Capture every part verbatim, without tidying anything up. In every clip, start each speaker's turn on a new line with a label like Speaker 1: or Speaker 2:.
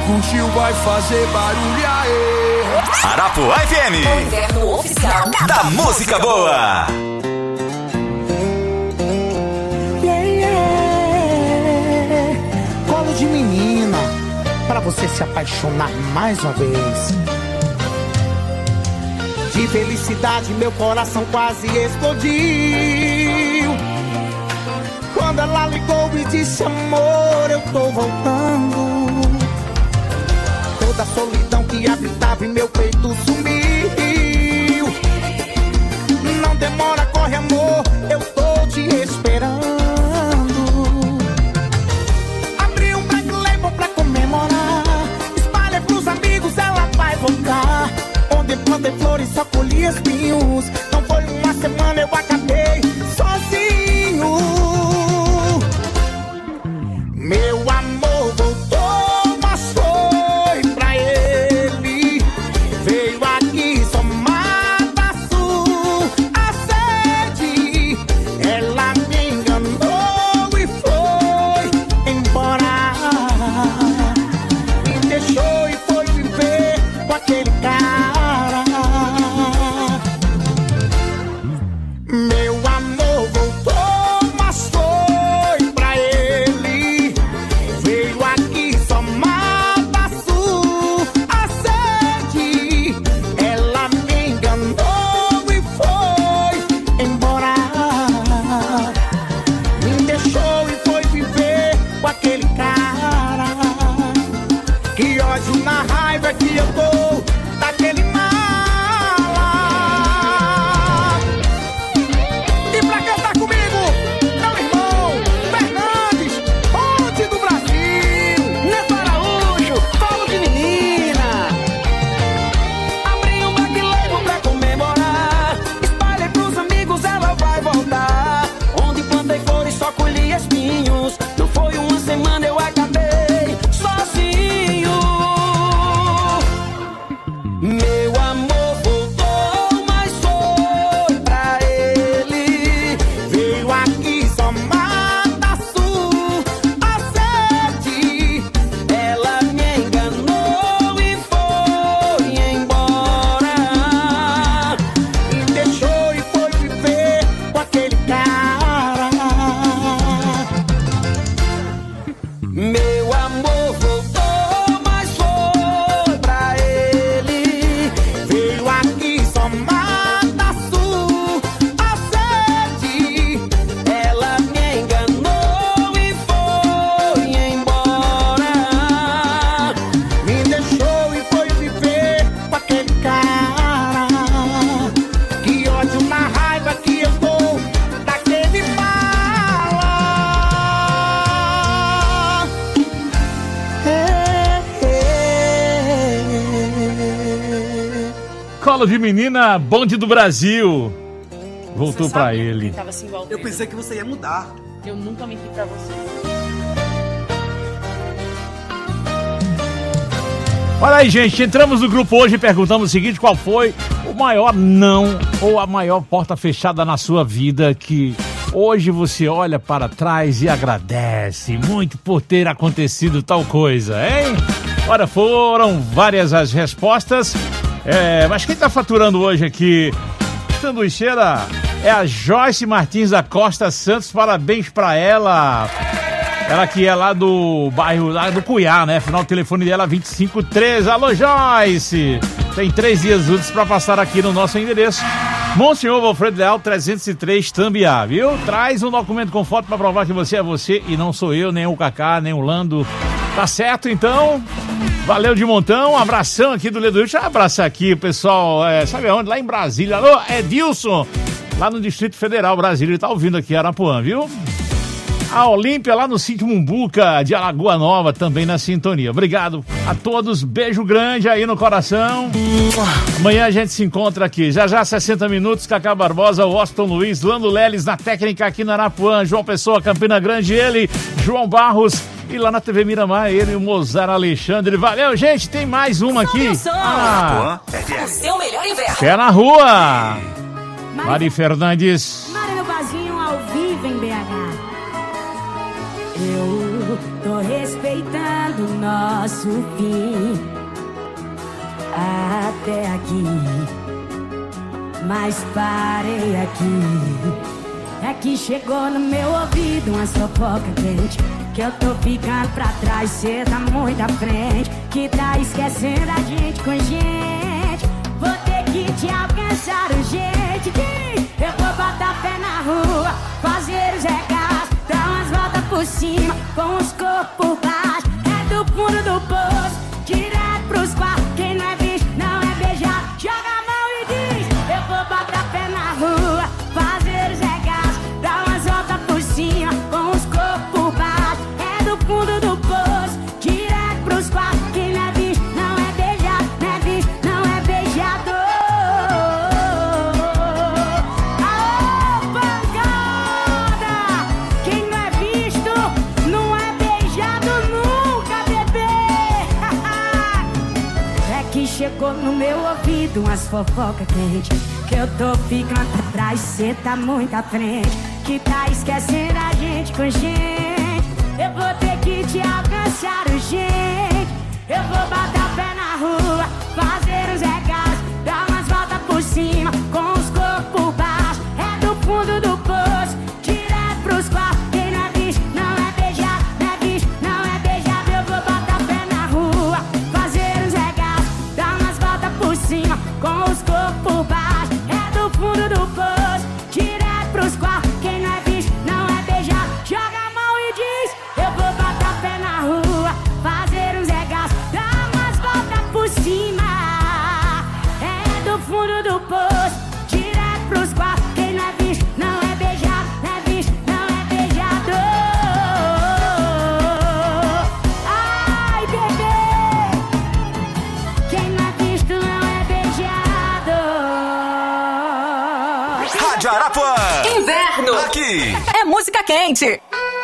Speaker 1: curtiu vai fazer barulho, aê.
Speaker 2: Arapuã F M,
Speaker 3: o inverno oficial
Speaker 2: da música boa.
Speaker 4: Yeah, yeah. Colo de menina, pra você se apaixonar mais uma vez. De felicidade meu coração quase explodiu quando ela ligou e disse: amor, eu tô voltando. Toda a solidão que habitava em meu peito sumiu. Não demora, corre amor, eu tô te esperando. Abri um black label pra comemorar, espalha pros amigos, ela vai voltar. Onde plantei flores só colhi espinhos. Não foi uma semana, eu acabei sozinho. Meu amor voltou, mas foi pra ele. Veio aqui só mata a sede. Ela me enganou e foi embora. Me deixou e foi viver com aquele cara. Meu amor voltou, mas foi pra ele. Veio aqui só mata a sede. Ela me enganou e foi embora. Me deixou e foi viver com aquele cara. Que ódio na raiva que eu tô daquele mala. E pra cantar comigo, meu irmão Fernandes, ponte do Brasil. Neto Araújo, colo de menina. Abri um black label pra comemorar, espalhei pros amigos, ela vai voltar. Onde plantei flores só colhi espinhos. Não foi uma semana, eu acabei sozinho. Meu amor voltou, mas foi pra ele. Veio aqui só mata a sede. Ela me enganou e foi embora. Me deixou e foi viver com aquele cara. Meu amor voltou, mas foi pra ele. Veio aqui só mata a sede. Ela me enganou e foi embora. Me deixou e foi viver com aquele cara. Que ódio na raiva que eu tô daquele mala.
Speaker 5: Colo de menina, bonde do Brasil. Voltou
Speaker 6: Você
Speaker 5: pra
Speaker 6: sabe
Speaker 5: ele.
Speaker 6: quem tava se envolvendo?
Speaker 7: Eu pensei que você ia mudar.
Speaker 6: Eu nunca menti pra você.
Speaker 5: Olha aí, gente, entramos no grupo hoje e perguntamos o seguinte: qual foi o maior não ou a maior porta fechada na sua vida que hoje você olha para trás e agradece muito por ter acontecido tal coisa, hein? Olha, foram várias as respostas, é, mas quem tá faturando hoje aqui, sanduicheira, é a Joyce Martins da Costa Santos. Parabéns pra ela. Ela que é lá do bairro, lá do Cuiá, né? Final do telefone dela vinte e cinco treze. Alô, Joyce! Tem três dias úteis pra passar aqui no nosso endereço. Monsenhor Alfredo Leal, trezentos e três, Tambiá, viu? Traz um documento com foto pra provar que você é você e não sou eu, nem o Cacá, nem o Lando. Tá certo, então? Valeu de montão, um abração aqui do Ledo. Deixa eu abraçar aqui o pessoal, é, sabe aonde? Lá em Brasília. Alô, Edilson, lá no Distrito Federal, Brasília. Ele tá ouvindo aqui Arapuã, viu? A Olímpia lá no sítio Mumbuca de Alagoa Nova também na sintonia. Obrigado a todos, beijo grande aí no coração. Amanhã a gente se encontra aqui. Já já sessenta minutos, Cacá Barbosa, Washington Luiz, Lando Leles na técnica aqui no Arapuã, João Pessoa, Campina Grande, ele, João Barros. E lá na T V Miramar, ele e o Mozart Alexandre. Valeu, gente, tem mais uma aqui. Ah,
Speaker 3: o seu melhor inverno.
Speaker 5: Pé na rua. Mari Fernandes.
Speaker 8: Mara, meu vazinho ao vivo em B H.
Speaker 6: Eu tô respeitando o nosso fim até aqui, mas parei aqui. É que chegou no meu ouvido uma fofoca quente, que eu tô ficando pra trás, cê tá muito à frente, que tá esquecendo a gente com gente. Vou ter que te alcançar urgente. Eu vou botar pé na rua, fazer os regaços, dar umas voltas por cima, com os corpos por baixo. É do fundo do poço, direto pros quartos. Quem não é visto não é beijado. Joga a mão e diz: eu vou botar pé na rua, fazer os regaços, dar umas voltas por cima, com os corpos por baixo. É do fundo do poço, direto pros quartos. Quem não é visto não é beijado, não é visto não é beijado. Aô, pancada! Quem não é visto não é beijado nunca, bebê. É que chegou no meu ouvido umas fofocas quentes, que eu tô ficando pra trás, cê tá muito à frente, que tá esquecendo a gente com gente. Eu vou ter que te alcançar urgente. Eu vou botar o pé na rua, fazer os regaços, dar umas voltas por cima, com os corpos por baixo. É do fundo do poço, direto pros quartos. Quem não é visto não é beijado, não é visto não é beijado. Eu vou botar o pé na rua, fazer os regaços, dar umas voltas por cima, com os corpos por baixo. É do fundo do poço, direto pros quartos. Quem não é visto não é beijado. Joga a mão e diz: eu vou botar o pé na rua, fazer os regaços, dar umas voltas por cima. É do fundo do poço, direto pros quartos. Quem não é visto não é beijado, não é visto não é beijado. Ai, bebê, quem não é visto não é beijado.
Speaker 2: Rádio Arapuã.
Speaker 3: Inverno.
Speaker 2: Aqui.
Speaker 3: É música quente.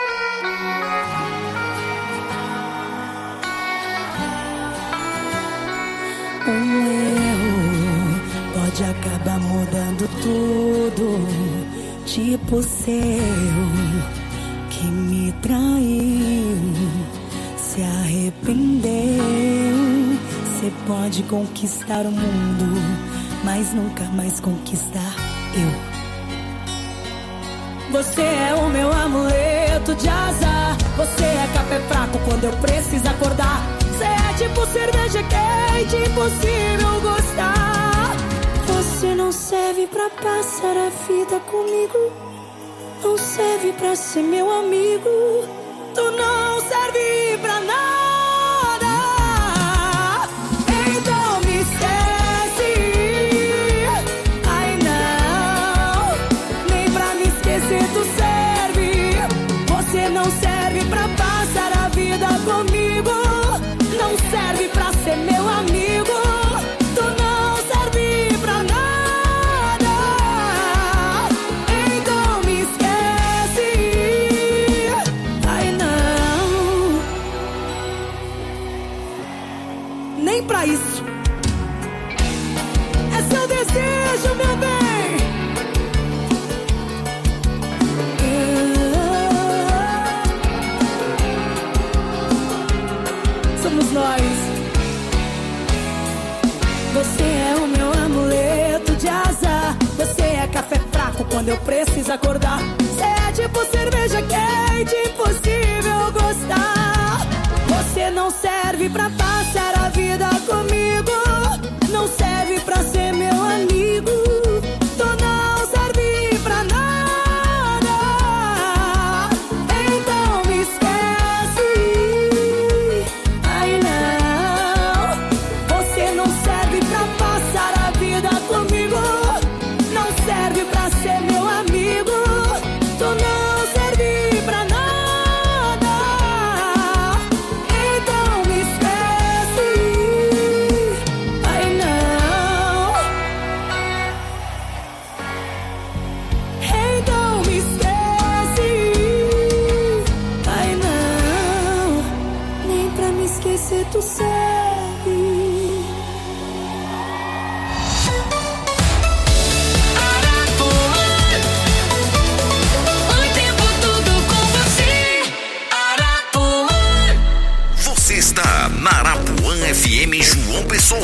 Speaker 6: Um erro pode acabar mudando tudo, tipo seu que me traiu, se arrependeu. Você pode conquistar o mundo, mas nunca mais conquistar eu. Você é o meu amuleto de azar, você é café fraco quando eu preciso acordar. Você é tipo cerveja quente, impossível gostar. Você não serve pra passar a vida comigo, não serve pra ser meu amigo. Tu não serve pra nada, então me esquece. Ai não, nem pra me esquecer tu serve. Você não serve pra passar a vida comigo, não serve pra ser meu amigo. Tu não serve pra nada, então me esquece. Ai não, nem pra isso. É seu desejo, meu bem. Somos nós. Você é o meu amuleto de azar, você é café fraco quando eu preciso acordar. Você é tipo cerveja quente, impossível gostar. Você não serve pra passar a vida comigo, não serve pra ser meu amigo. Tu não serve pra nada, então me esquece. Ai não, você não serve pra passar a vida comigo, não serve pra ser meu amigo. Tu não serve pra nada, então me esquece. Ai não, então me esquece. Ai não, nem pra me esquecer tu serve.
Speaker 3: O tempo todo com você.
Speaker 7: F M João Pessoa.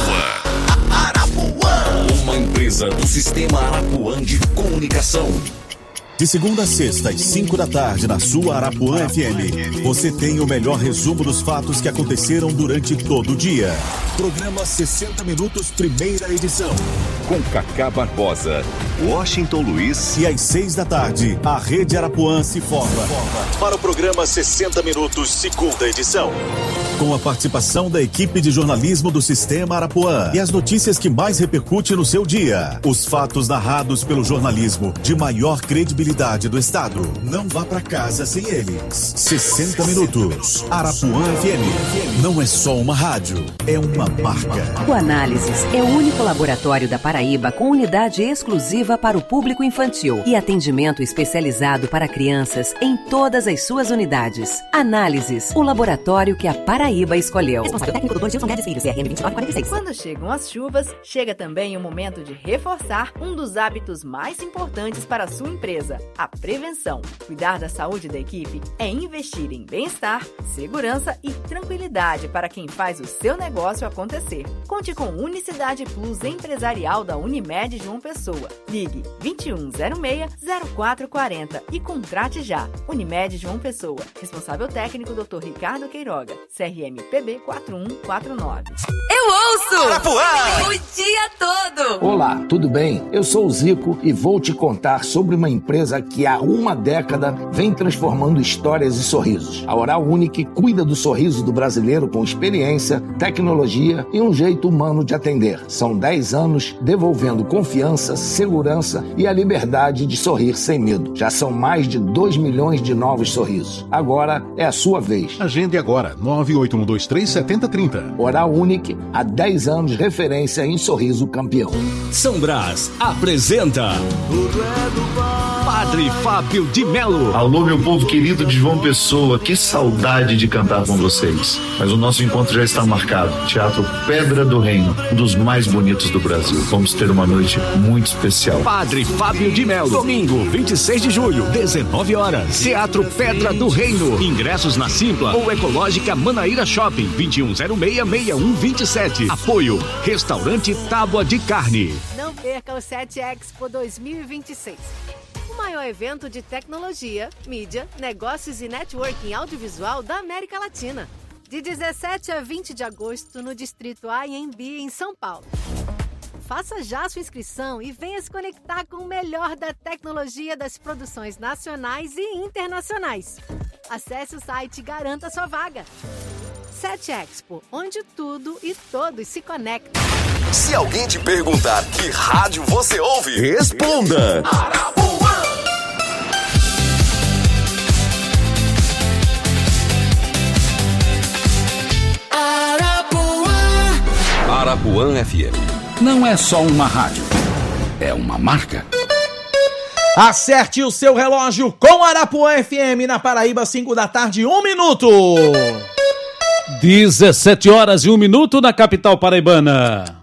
Speaker 7: Arapuã. Uma empresa do Sistema Arapuã de Comunicação.
Speaker 8: De segunda a sexta, às cinco da tarde, na sua Arapuã F M, você tem o melhor resumo dos fatos que aconteceram durante todo o dia. Programa sessenta Minutos, primeira edição.
Speaker 7: Com Cacá Barbosa, Washington Luiz.
Speaker 8: E às seis da tarde, a Rede Arapuã se forma para o programa sessenta Minutos, segunda edição. Com a participação da equipe de jornalismo do Sistema Arapuã e as notícias que mais repercutem no seu dia. Os fatos narrados pelo jornalismo de maior credibilidade do estado. Não vá para casa sem eles. sessenta Minutos. Arapuã F M. Não é só uma rádio, é uma marca.
Speaker 9: O Análises é o único laboratório da Paraíba com unidade exclusiva para o público infantil e atendimento especializado para crianças em todas as suas unidades. Análises, o laboratório que a Paraíba escolheu.
Speaker 10: Responsável técnico doutor Gilson Guedes Filho, C R M vinte e nove quarenta e seis. Quando chegam as chuvas, chega também o momento de reforçar um dos hábitos mais importantes para a sua empresa, a prevenção. Cuidar da saúde da equipe é investir em bem-estar, segurança e tranquilidade para quem faz o seu negócio acontecer. Conte com Unicidade Plus Empresarial da Unimed João Pessoa. Ligue vinte e um zero seis, zero quatro quatro zero e contrate já. Unimed João Pessoa. Responsável técnico doutor Ricardo Queiroga. C R M P B quatro um quatro nove.
Speaker 3: Eu ouço!
Speaker 2: Arapuã!
Speaker 3: O dia todo!
Speaker 11: Olá, tudo bem? Eu sou o Zico e vou te contar sobre uma empresa que há uma década vem transformando histórias e sorrisos. A Oral Unique cuida do sorriso do brasileiro com experiência, tecnologia e um jeito humano de atender. São dez anos devolvendo confiança, segurança e a liberdade de sorrir sem medo. Já são mais de dois milhões de novos sorrisos. Agora é a sua vez.
Speaker 12: Agende agora, nove oito um dois três sete zero três zero.
Speaker 11: Oral Unique, há dez anos referência em sorriso campeão.
Speaker 7: São Brás apresenta Padre Fábio de Melo.
Speaker 13: Alô, meu povo querido de João Pessoa, que saudade de cantar com vocês. Mas o nosso encontro já está marcado. Teatro Pedra do Reino, um dos mais bonitos do Brasil. Vamos ter uma noite muito especial.
Speaker 7: Padre Fábio de Melo. Domingo, vinte e seis de julho, dezenove horas. Teatro Pedra do Reino. Ingressos na Simpla ou Ecológica Manaíra Shopping, vinte e um zero seis, seis um dois sete. Apoio, Restaurante Tábua de Carne.
Speaker 14: Não perca o sete Expo dois mil e vinte e seis. O maior evento de tecnologia, mídia, negócios e networking audiovisual da América Latina. De dezessete a vinte de agosto no Distrito A M B em São Paulo. Faça já sua inscrição e venha se conectar com o melhor da tecnologia das produções nacionais e internacionais. Acesse o site e garanta sua vaga. sete Expo, onde tudo e todos se conectam.
Speaker 2: Se alguém te perguntar que rádio você ouve, responda! Arapuã!
Speaker 7: Arapuã! Arapuã F M.
Speaker 15: Não é só uma rádio, é uma marca.
Speaker 16: Acerte o seu relógio com Arapuã F M na Paraíba, cinco da tarde, um minuto.
Speaker 5: dezessete horas e um minuto na capital paraibana.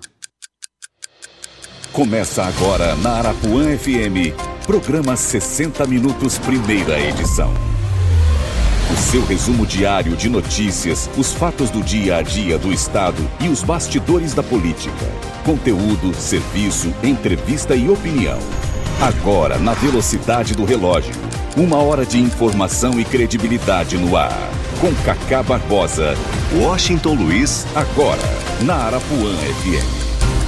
Speaker 7: Começa agora na Arapuã F M, programa sessenta Minutos, primeira edição. O seu resumo diário de notícias, os fatos do dia a dia do Estado e os bastidores da política. Conteúdo, serviço, entrevista e opinião. Agora na velocidade do relógio. Uma hora de informação e credibilidade no ar. Com Cacá Barbosa, Washington Luiz, agora na Arapuã F M.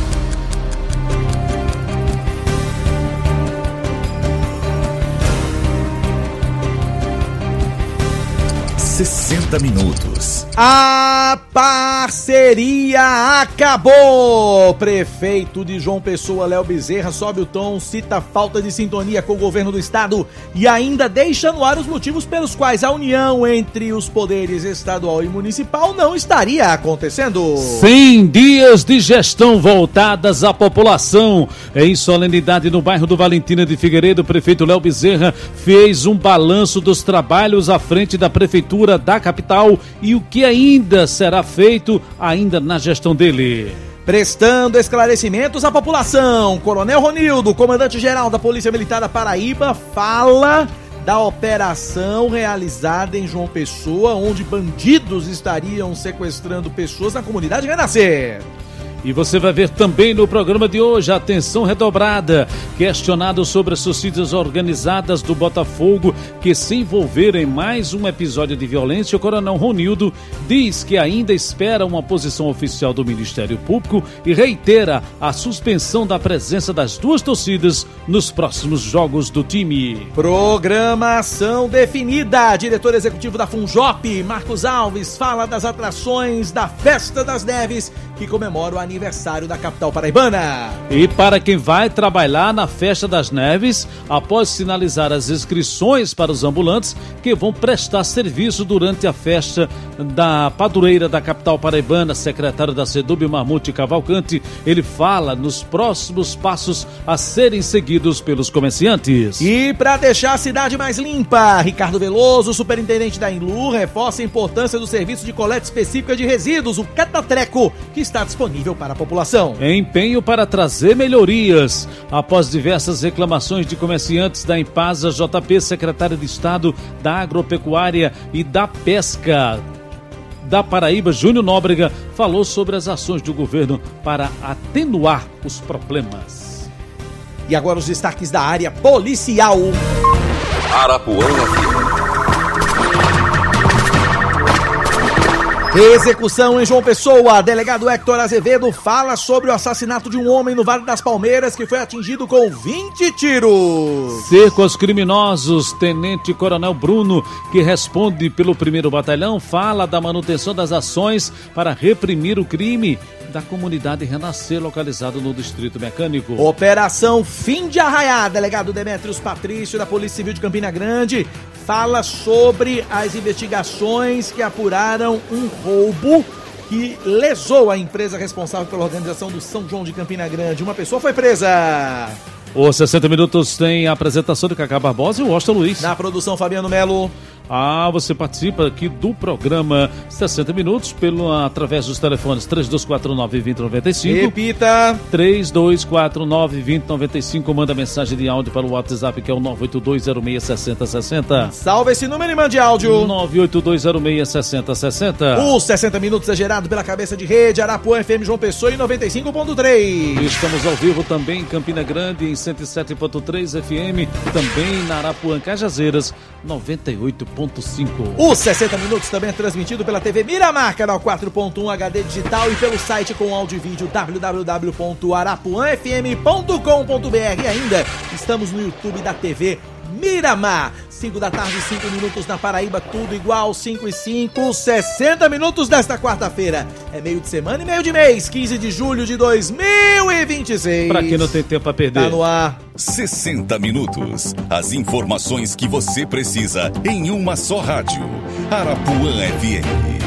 Speaker 7: sessenta minutos.
Speaker 16: A parceria acabou. Prefeito de João Pessoa, Léo Bezerra, sobe o tom, cita falta de sintonia com o governo do estado e ainda deixa no ar os motivos pelos quais a união entre os poderes estadual e municipal não estaria acontecendo.
Speaker 5: cem dias de gestão voltadas à população. Em solenidade no bairro do Valentina de Figueiredo, o prefeito Léo Bezerra fez um balanço dos trabalhos à frente da prefeitura da capital e o que ainda será feito ainda na gestão dele.
Speaker 16: Prestando esclarecimentos à população, Coronel Ronildo, comandante-geral da Polícia Militar da Paraíba, fala da operação realizada em João Pessoa, onde bandidos estariam sequestrando pessoas na comunidade Renascer.
Speaker 17: E você vai ver também no programa de hoje, atenção redobrada, questionado sobre as torcidas organizadas do Botafogo que se envolveram em mais um episódio de violência. O coronel Ronildo diz que ainda espera uma posição oficial do Ministério Público e reitera a suspensão da presença das duas torcidas nos próximos jogos do time.
Speaker 16: Programação definida. Diretor executivo da Funjop, Marcos Alves, fala das atrações da Festa das Neves, que comemora o aniversário da capital paraibana.
Speaker 17: E para quem vai trabalhar na Festa das Neves, após finalizar as inscrições para os ambulantes que vão prestar serviço durante a festa da padroeira da capital paraibana, secretário da SEDUB, Marmute Cavalcante, ele fala nos próximos passos a serem seguidos pelos comerciantes.
Speaker 16: E para deixar a cidade mais limpa, Ricardo Veloso, superintendente da Inlu, reforça a importância do serviço de coleta específica de resíduos, o Catatreco, que está disponível para a população.
Speaker 17: Empenho para trazer melhorias. Após diversas reclamações de comerciantes da Impasa, J P, secretário de Estado da Agropecuária e da Pesca da Paraíba, Júnior Nóbrega, falou sobre as ações do governo para atenuar os problemas.
Speaker 16: E agora os destaques da área policial.
Speaker 2: Arapuã F M.
Speaker 16: Execução em João Pessoa. Delegado Hector Azevedo fala sobre o assassinato de um homem no Vale das Palmeiras que foi atingido com vinte tiros.
Speaker 17: Cerco aos criminosos. Tenente Coronel Bruno, que responde pelo primeiro batalhão, fala da manutenção das ações para reprimir o crime da comunidade Renascer, localizado no Distrito Mecânico.
Speaker 16: Operação Fim de Arraiá. Delegado Demétrios Patrício, da Polícia Civil de Campina Grande, fala sobre as investigações que apuraram um roubo que lesou a empresa responsável pela organização do São João de Campina Grande. Uma pessoa foi presa.
Speaker 17: Os sessenta Minutos tem a apresentação de Cacá Barbosa e o Austin Luiz.
Speaker 16: Na produção, Fabiano Melo.
Speaker 17: Ah, você participa aqui do programa sessenta Minutos pelo, através dos telefones três dois quatro nove, dois zero nove cinco.
Speaker 16: Repita.
Speaker 17: três dois quatro nove, dois zero nove cinco. Manda mensagem de áudio para o WhatsApp, que é o nove oito dois zero seis seis zero seis zero.
Speaker 16: Salve esse número e mande áudio.
Speaker 17: nove oito dois zero seis seis zero seis zero.
Speaker 16: Os sessenta Minutos é gerado pela cabeça de rede Arapuã F M João Pessoa em noventa e cinco ponto três.
Speaker 17: Estamos ao vivo também em Campina Grande em cento e sete ponto três F M, também na Arapuã Cajazeiras noventa e oito ponto cinco.
Speaker 16: Os sessenta Minutos também é transmitido pela T V Miramar, canal quatro ponto um H D digital, e pelo site com áudio e vídeo w w w ponto arapuã f m ponto com ponto b r. E ainda estamos no YouTube da T V Miramar. cinco da tarde, cinco minutos na Paraíba, tudo igual, cinco e cinco, sessenta minutos desta quarta-feira. É meio de semana e meio de mês, quinze de julho de dois mil e vinte e seis.
Speaker 17: Pra quem não tem tempo a perder.
Speaker 16: Tá no ar.
Speaker 7: sessenta Minutos. As informações que você precisa em uma só rádio. Arapuã F M.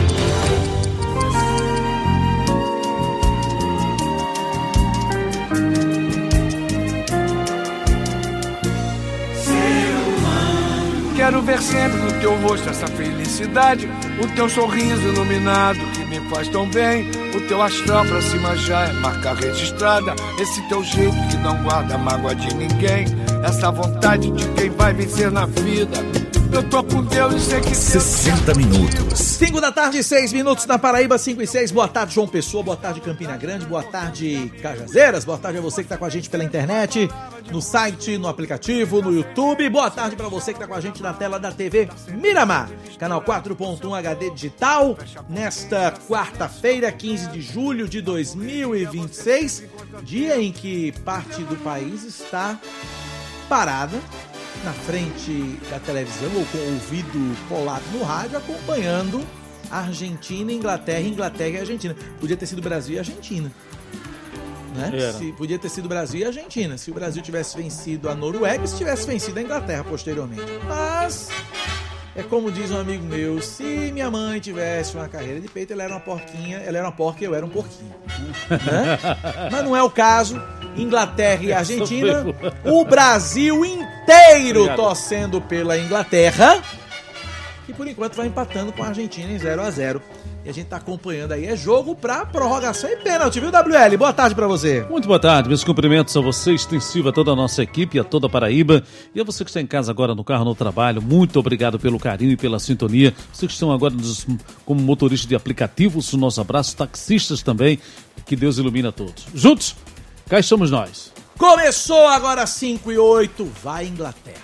Speaker 1: Quero ver sempre no teu rosto essa felicidade, o teu sorriso iluminado que me faz tão bem, o teu astral pra cima já é marca registrada, esse teu jeito que não guarda mágoa de ninguém, essa vontade de quem vai vencer na vida. Eu tô com Deus e sei que
Speaker 7: sessenta Minutos.
Speaker 16: cinco da tarde, seis minutos na Paraíba, cinco e seis. Boa tarde, João Pessoa. Boa tarde, Campina Grande. Boa tarde, Cajazeiras. Boa tarde a você que tá com a gente pela internet, no site, no aplicativo, no YouTube. Boa tarde pra você que tá com a gente na tela da T V Miramar, canal quatro ponto um H D digital. Nesta quarta-feira, quinze de julho de dois mil e vinte e seis, dia em que parte do país está parada na frente da televisão ou com o ouvido colado no rádio, acompanhando Argentina, Inglaterra, Inglaterra e Argentina. Podia ter sido Brasil e Argentina, né? Se, podia ter sido Brasil e Argentina. Se o Brasil tivesse vencido a Noruega, se tivesse vencido a Inglaterra posteriormente. Mas é como diz um amigo meu: se minha mãe tivesse uma carreira de peito, ela era uma porquinha, ela era uma porca e eu era um porquinho. Né? Mas não é o caso. Inglaterra e Argentina, o Brasil inteiro torcendo pela Inglaterra, que por enquanto vai empatando com a Argentina em zero a zero. E a gente tá acompanhando aí. É jogo pra prorrogação e pênalti, viu, W L? Boa tarde pra você.
Speaker 17: Muito boa tarde. Meus cumprimentos a você, extensivo a toda a nossa equipe, a toda a Paraíba. E a você que está em casa agora, no carro, no trabalho. Muito obrigado pelo carinho e pela sintonia. Vocês que estão agora nos, como motoristas de aplicativos, o nosso abraço. Taxistas também. Que Deus ilumina a todos. Juntos, cá estamos nós.
Speaker 16: Começou agora cinco e oito. Vai Inglaterra.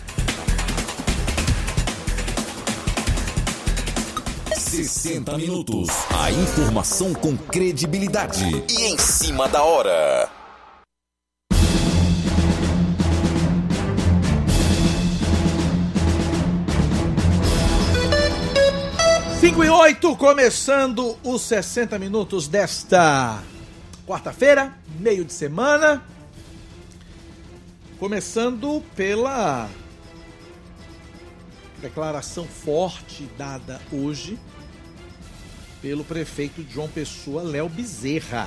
Speaker 2: sessenta minutos. A informação com credibilidade e em cima da hora.
Speaker 16: cinco e oito, começando os sessenta minutos desta quarta-feira, meio de semana. Começando pela declaração forte dada hoje pelo prefeito de João Pessoa, Léo Bezerra.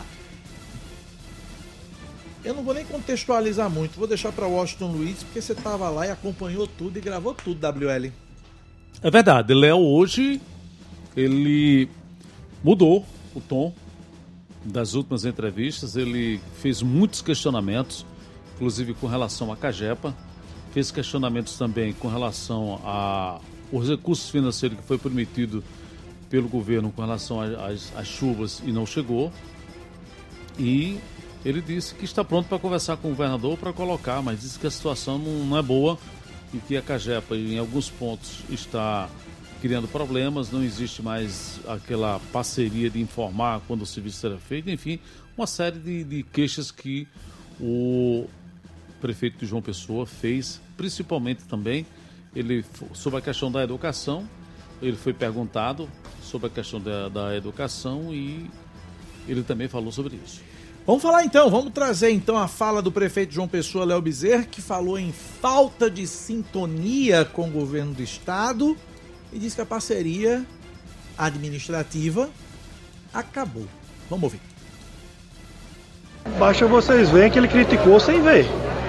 Speaker 16: Eu não vou nem contextualizar muito, vou deixar para Washington Luiz, porque você estava lá e acompanhou tudo e gravou tudo, W L.
Speaker 17: É verdade, Léo hoje, ele mudou o tom das últimas entrevistas, ele fez muitos questionamentos, inclusive com relação à Cagepa, fez questionamentos também com relação aos recursos financeiros que foi prometido pelo governo com relação às, às chuvas e não chegou. E ele disse que está pronto para conversar com o governador para colocar, mas disse que a situação não, não é boa e que a Cagepa em alguns pontos está criando problemas, não existe mais aquela parceria de informar quando o serviço será feito, enfim, uma série de, de queixas que o prefeito de João Pessoa fez, principalmente também ele, sobre a questão da educação. Ele foi perguntado sobre a questão da, da educação e ele também falou sobre isso.
Speaker 16: Vamos falar então, vamos trazer então a fala do prefeito de João Pessoa, Léo Bezerra, que falou em falta de sintonia com o governo do estado e disse que a parceria administrativa acabou. Vamos ouvir.
Speaker 18: Basta vocês verem que ele criticou sem ver.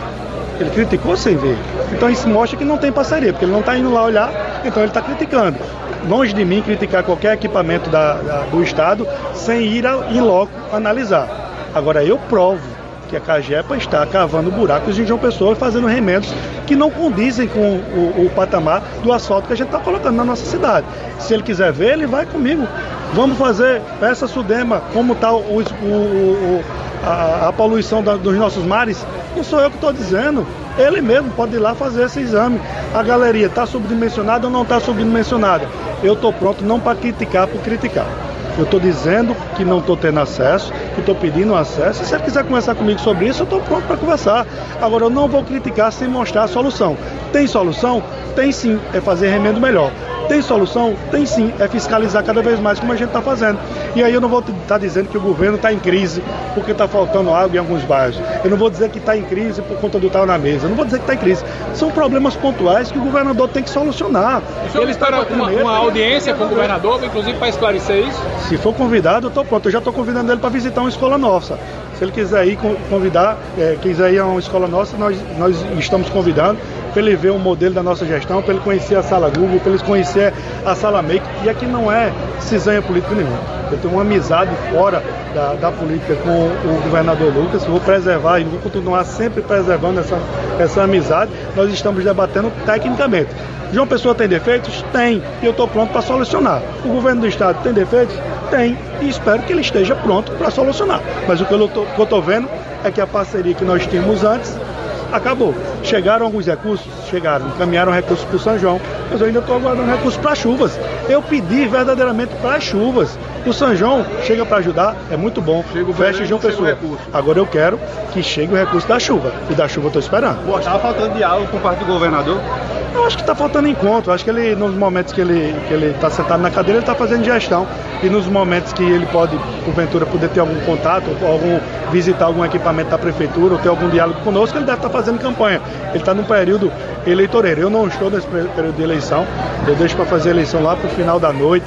Speaker 18: Ele criticou sem ver. Então isso mostra que não tem parceria, porque ele não está indo lá olhar, então ele está criticando. Longe de mim criticar qualquer equipamento da, da, do Estado sem ir em loco analisar. Agora eu provo que a Cagepa está cavando buracos em João Pessoa e fazendo remendos que não condizem com o, o patamar do asfalto que a gente está colocando na nossa cidade. Se ele quiser ver, ele vai comigo. Vamos fazer, peça Sudema, como está o, o, o, a, a poluição da, dos nossos mares. Não sou eu que estou dizendo, ele mesmo pode ir lá fazer esse exame. A galeria está subdimensionada ou não está subdimensionada? Eu estou pronto não para criticar por criticar. Eu estou dizendo que não estou tendo acesso, que estou pedindo acesso. E se ele quiser conversar comigo sobre isso, eu estou pronto para conversar. Agora, eu não vou criticar sem mostrar a solução. Tem solução? Tem sim, é fazer remendo melhor. Tem solução? Tem sim, é fiscalizar cada vez mais como a gente está fazendo. E aí eu não vou estar tá dizendo que o governo está em crise porque está faltando água em alguns bairros. Eu não vou dizer que está em crise por conta do tal na mesa. Eu não vou dizer que está em crise. São problemas pontuais que o governador tem que solucionar.
Speaker 19: O senhor espera uma, uma audiência com o governador, inclusive para esclarecer isso?
Speaker 18: Se for convidado, eu estou pronto. Eu já estou convidando ele para visitar uma escola nossa. Se ele quiser ir convidar, é, quiser ir a uma escola nossa, nós, nós estamos convidando para ele ver o modelo da nossa gestão, para ele conhecer a sala Google, para ele conhecer a sala Make. E aqui não é cisanha política nenhuma. Eu tenho uma amizade fora da, da política com o governador Lucas, vou preservar e vou continuar sempre preservando essa, essa amizade. Nós estamos debatendo tecnicamente. João Pessoa tem defeitos? Tem. E eu estou pronto para solucionar. O governo do estado tem defeitos? Tem. E espero que ele esteja pronto para solucionar. Mas o que eu estou vendo é que a parceria que nós tínhamos antes acabou. Chegaram alguns recursos? Chegaram. Encaminharam recursos para o São João, mas eu ainda estou aguardando recursos para chuvas. Eu pedi verdadeiramente para chuvas. O São João chega para ajudar, é muito bom. Chega o Fecha João Pessoa. Agora eu quero que chegue o recurso da chuva. E da chuva eu estou esperando.
Speaker 19: Pô, estava faltando diálogo por parte do governador?
Speaker 18: Eu acho que está faltando encontro. Eu acho que ele, nos momentos que ele que ele está sentado na cadeira, ele está fazendo gestão. E nos momentos que ele pode, porventura, poder ter algum contato, ou algum, visitar algum equipamento da prefeitura, ou ter algum diálogo conosco, ele deve estar fazendo campanha. Ele está num período eleitoreiro. Eu não estou nesse período de eleição. Eu deixo para fazer a eleição lá para o final da noite.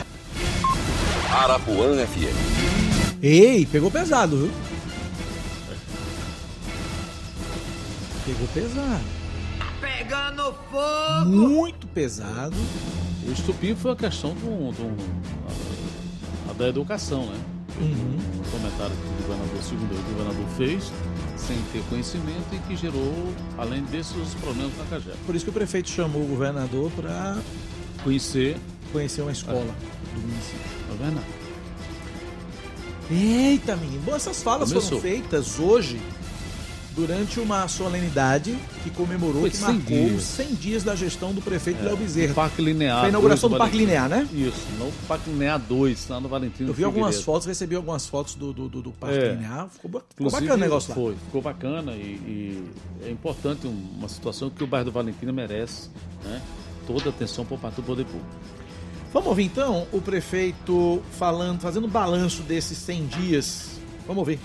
Speaker 2: Arapuã F M.
Speaker 16: Ei, pegou pesado, viu? Pegou pesado.
Speaker 4: Pegando fogo!
Speaker 16: Muito pesado.
Speaker 17: O estupim foi a questão do, do, a, a da educação, né?
Speaker 16: Uhum.
Speaker 17: Um comentário que o governador, segundo o governador fez, sem ter conhecimento e que gerou, além desses, os problemas na Cagé.
Speaker 16: Por isso que o prefeito chamou o governador para
Speaker 17: conhecer,
Speaker 16: conhecer uma escola
Speaker 17: é.
Speaker 16: do município.
Speaker 17: É verdade.
Speaker 16: Eita, menino. Bom, essas falas
Speaker 17: Começou.
Speaker 16: foram feitas hoje durante uma solenidade que comemorou,
Speaker 17: Foi
Speaker 16: que
Speaker 17: cem
Speaker 16: marcou
Speaker 17: dias.
Speaker 16: os cem dias da gestão do prefeito
Speaker 17: É,
Speaker 16: Léo Bezerra.
Speaker 17: no Parque Linear.
Speaker 16: Foi a inauguração
Speaker 17: dois
Speaker 16: do Parque
Speaker 17: Valentim.
Speaker 16: Linear, né?
Speaker 17: Isso, no Parque Linear dois, lá no Valentino.
Speaker 16: Eu vi algumas
Speaker 17: Figueiredo.
Speaker 16: fotos, recebi algumas fotos do, do, do, do Parque
Speaker 17: É.
Speaker 16: Linear. Ficou, ba- ficou
Speaker 17: Inclusive,
Speaker 16: bacana o negócio lá.
Speaker 17: Foi, ficou bacana e, e é importante uma situação que o bairro do Valentina merece, né? Toda a atenção por parte do poder público.
Speaker 16: Vamos ouvir então o prefeito falando, fazendo um balanço desses cem dias. Vamos ouvir.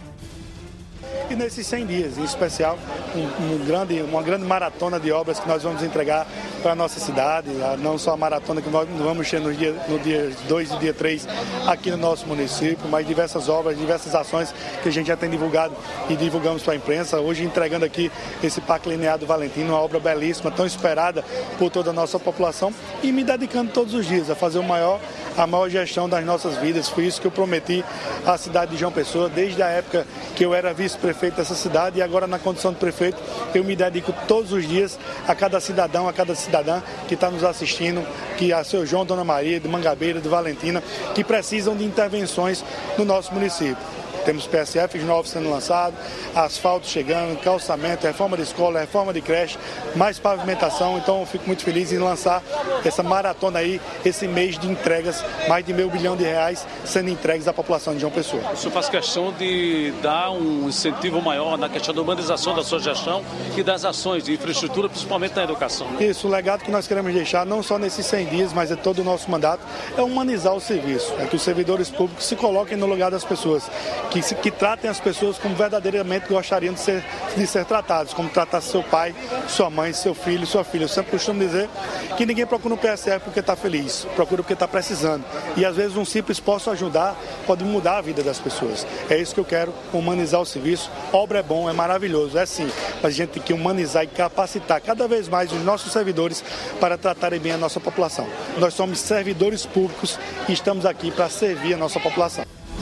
Speaker 18: E nesses cem dias, em especial, um, um grande, uma grande maratona de obras que nós vamos entregar para a nossa cidade, não só a maratona que nós vamos ter no dia no dia dois e dia três aqui no nosso município, mas diversas obras, diversas ações que a gente já tem divulgado e divulgamos para a imprensa. Hoje entregando aqui esse Parque Linear do Valentino, uma obra belíssima, tão esperada por toda a nossa população, e me dedicando todos os dias a fazer o maior, a maior gestão das nossas vidas. Foi isso que eu prometi à cidade de João Pessoa, desde a época que eu era vice-prefeito dessa cidade, e agora na condição de prefeito eu me dedico todos os dias a cada cidadão, a cada cidadã que está nos assistindo, que a seu João, Dona Maria, de Mangabeira, de Valentina, que precisam de intervenções no nosso município. Temos P S Fs novos sendo lançados, asfalto chegando, calçamento, reforma de escola, reforma de creche, mais pavimentação. Então eu fico muito feliz em lançar essa maratona aí, esse mês de entregas, mais de meio bilhão de reais sendo entregues à população de João Pessoa.
Speaker 17: O senhor faz questão de dar um incentivo maior na questão da humanização da sua gestão e das ações de infraestrutura, principalmente na educação, né?
Speaker 18: Isso, o legado que nós queremos deixar, não só nesses cem dias, mas é todo o nosso mandato, é humanizar o serviço, é que os servidores públicos se coloquem no lugar das pessoas, que, se, que tratem as pessoas como verdadeiramente gostariam de ser, de ser tratados, como tratar seu pai, sua mãe, seu filho, sua filha. Eu sempre costumo dizer que ninguém procura um P S F porque está feliz, procura porque está precisando. E às vezes um simples posso ajudar pode mudar a vida das pessoas. É isso que eu quero, humanizar o serviço. Obra é bom, é maravilhoso, é sim, mas a gente tem que humanizar e capacitar cada vez mais os nossos servidores para tratarem bem a nossa população. Nós somos servidores públicos e estamos aqui para servir a nossa população.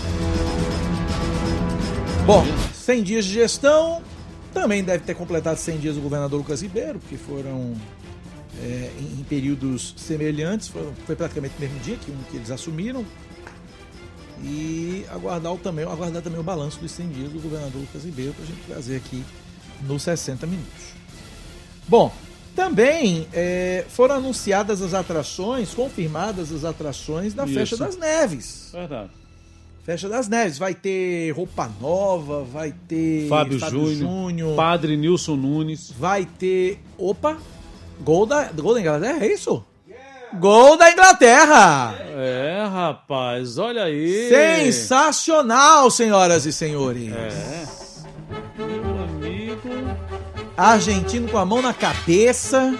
Speaker 16: Bom, cem dias de gestão, também deve ter completado cem dias o governador Lucas Ribeiro, porque foram é, em, em períodos semelhantes, foram, foi praticamente no mesmo dia que, um, que eles assumiram. E aguardar o, também, aguardar também o balanço dos cem dias do governador Lucas Ribeiro para a gente trazer aqui nos sessenta minutos. Bom, também é, foram anunciadas as atrações, confirmadas as atrações da
Speaker 17: Isso.
Speaker 16: Festa das Neves.
Speaker 17: Verdade.
Speaker 16: Festa das Neves, vai ter roupa nova, vai ter
Speaker 17: Fábio,
Speaker 16: Fábio
Speaker 17: Júnior,
Speaker 16: Júnior,
Speaker 17: Padre Nilson Nunes.
Speaker 16: vai ter, opa, gol da, gol da Inglaterra, é isso? Yeah. Gol da Inglaterra!
Speaker 17: É, rapaz, olha aí.
Speaker 16: Sensacional, senhoras e senhores.
Speaker 17: É. Meu amigo.
Speaker 16: Argentino com a mão na cabeça.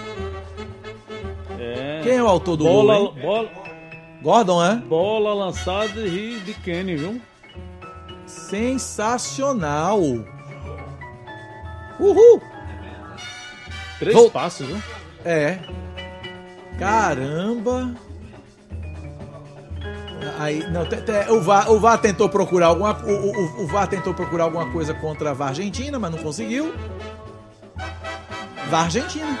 Speaker 17: É.
Speaker 16: Quem é o autor do
Speaker 17: bola,
Speaker 16: gol, hein?
Speaker 17: Bola...
Speaker 16: Gordon, é?
Speaker 17: Bola lançada de, de Kenny, viu?
Speaker 16: Sensacional. Uhul.
Speaker 17: Três
Speaker 16: Vol...
Speaker 17: passos, viu?
Speaker 16: É. Caramba. Aí, não, te, te, o, V A R, o V A R tentou procurar alguma o, o, o V A R tentou procurar alguma coisa contra a Argentina, mas não conseguiu. V A R Argentina.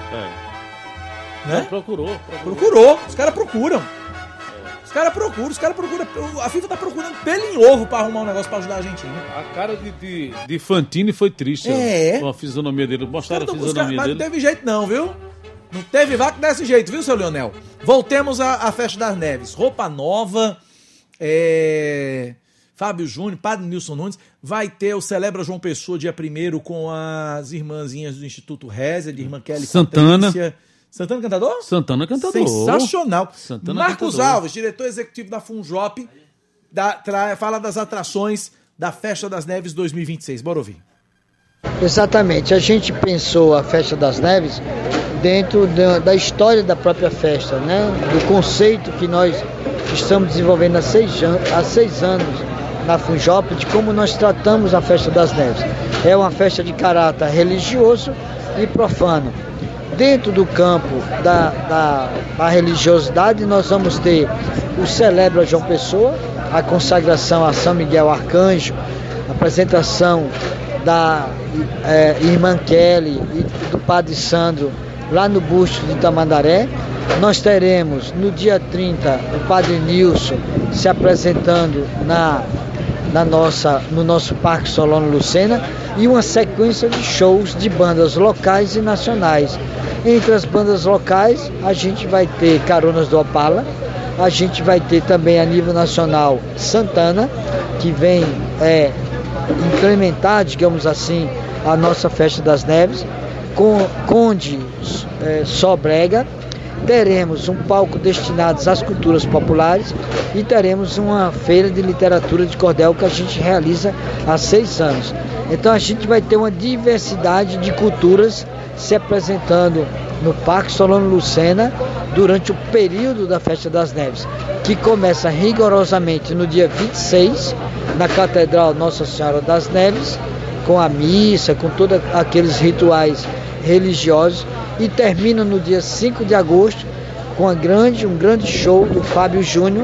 Speaker 17: É.
Speaker 16: Né?
Speaker 17: Procurou, procurou.
Speaker 16: Procurou. Os caras procuram. Os caras procuram, os caras procuram. A FIFA tá procurando pelo em ovo pra arrumar um negócio pra ajudar a Argentina.
Speaker 17: A cara de, de, de Fantini foi triste.
Speaker 16: É.
Speaker 17: Com a fisionomia dele. Mostraram a fisionomia
Speaker 16: cara, mas
Speaker 17: dele.
Speaker 16: não teve jeito não, viu? Não teve V A R desse jeito, viu, seu Leonel? Voltemos à, à Festa das Neves. Roupa nova, é... Fábio Júnior, Padre Nilson Nunes. Vai ter o Celebra João Pessoa, dia primeiro, com as irmãzinhas do Instituto Reza, de irmã Kelly
Speaker 17: Santana.
Speaker 16: Patrícia. Santana Cantador?
Speaker 17: Santana Cantador.
Speaker 16: Sensacional.
Speaker 17: Santana
Speaker 16: Marcos
Speaker 17: Cantador.
Speaker 16: Alves, diretor executivo da Funjop, da, tra, fala das atrações da Festa das Neves dois mil e vinte e seis. Bora ouvir.
Speaker 20: Exatamente. A gente pensou a Festa das Neves dentro da, da história da própria festa, né? Do conceito que nós estamos desenvolvendo há seis, há seis anos na Funjop, de como nós tratamos a Festa das Neves. É uma festa de caráter religioso e profano. Dentro do campo da, da, da religiosidade, nós vamos ter o Celebra João Pessoa, a consagração a São Miguel Arcanjo, a apresentação da é, irmã Kelly e do Padre Sandro lá no busto de Tamandaré. Nós teremos no dia trinta o Padre Nilson se apresentando na, na nossa, no nosso Parque Solano Lucena e uma sequência de shows de bandas locais e nacionais. Entre as bandas locais a gente vai ter Caronas do Opala, a gente vai ter também a nível nacional Santana, que vem é, incrementar, digamos assim, a nossa Festa das Neves, com Conde é, Sobrega. Teremos um palco destinado às culturas populares e teremos uma feira de literatura de cordel que a gente realiza há seis anos. Então a gente vai ter uma diversidade de culturas se apresentando no Parque Solano Lucena durante o período da Festa das Neves, que começa rigorosamente no dia vinte e seis, na Catedral Nossa Senhora das Neves, com a missa, com todos aqueles rituais religiosos, e termina no dia cinco de agosto com a grande, um grande show do Fábio Júnior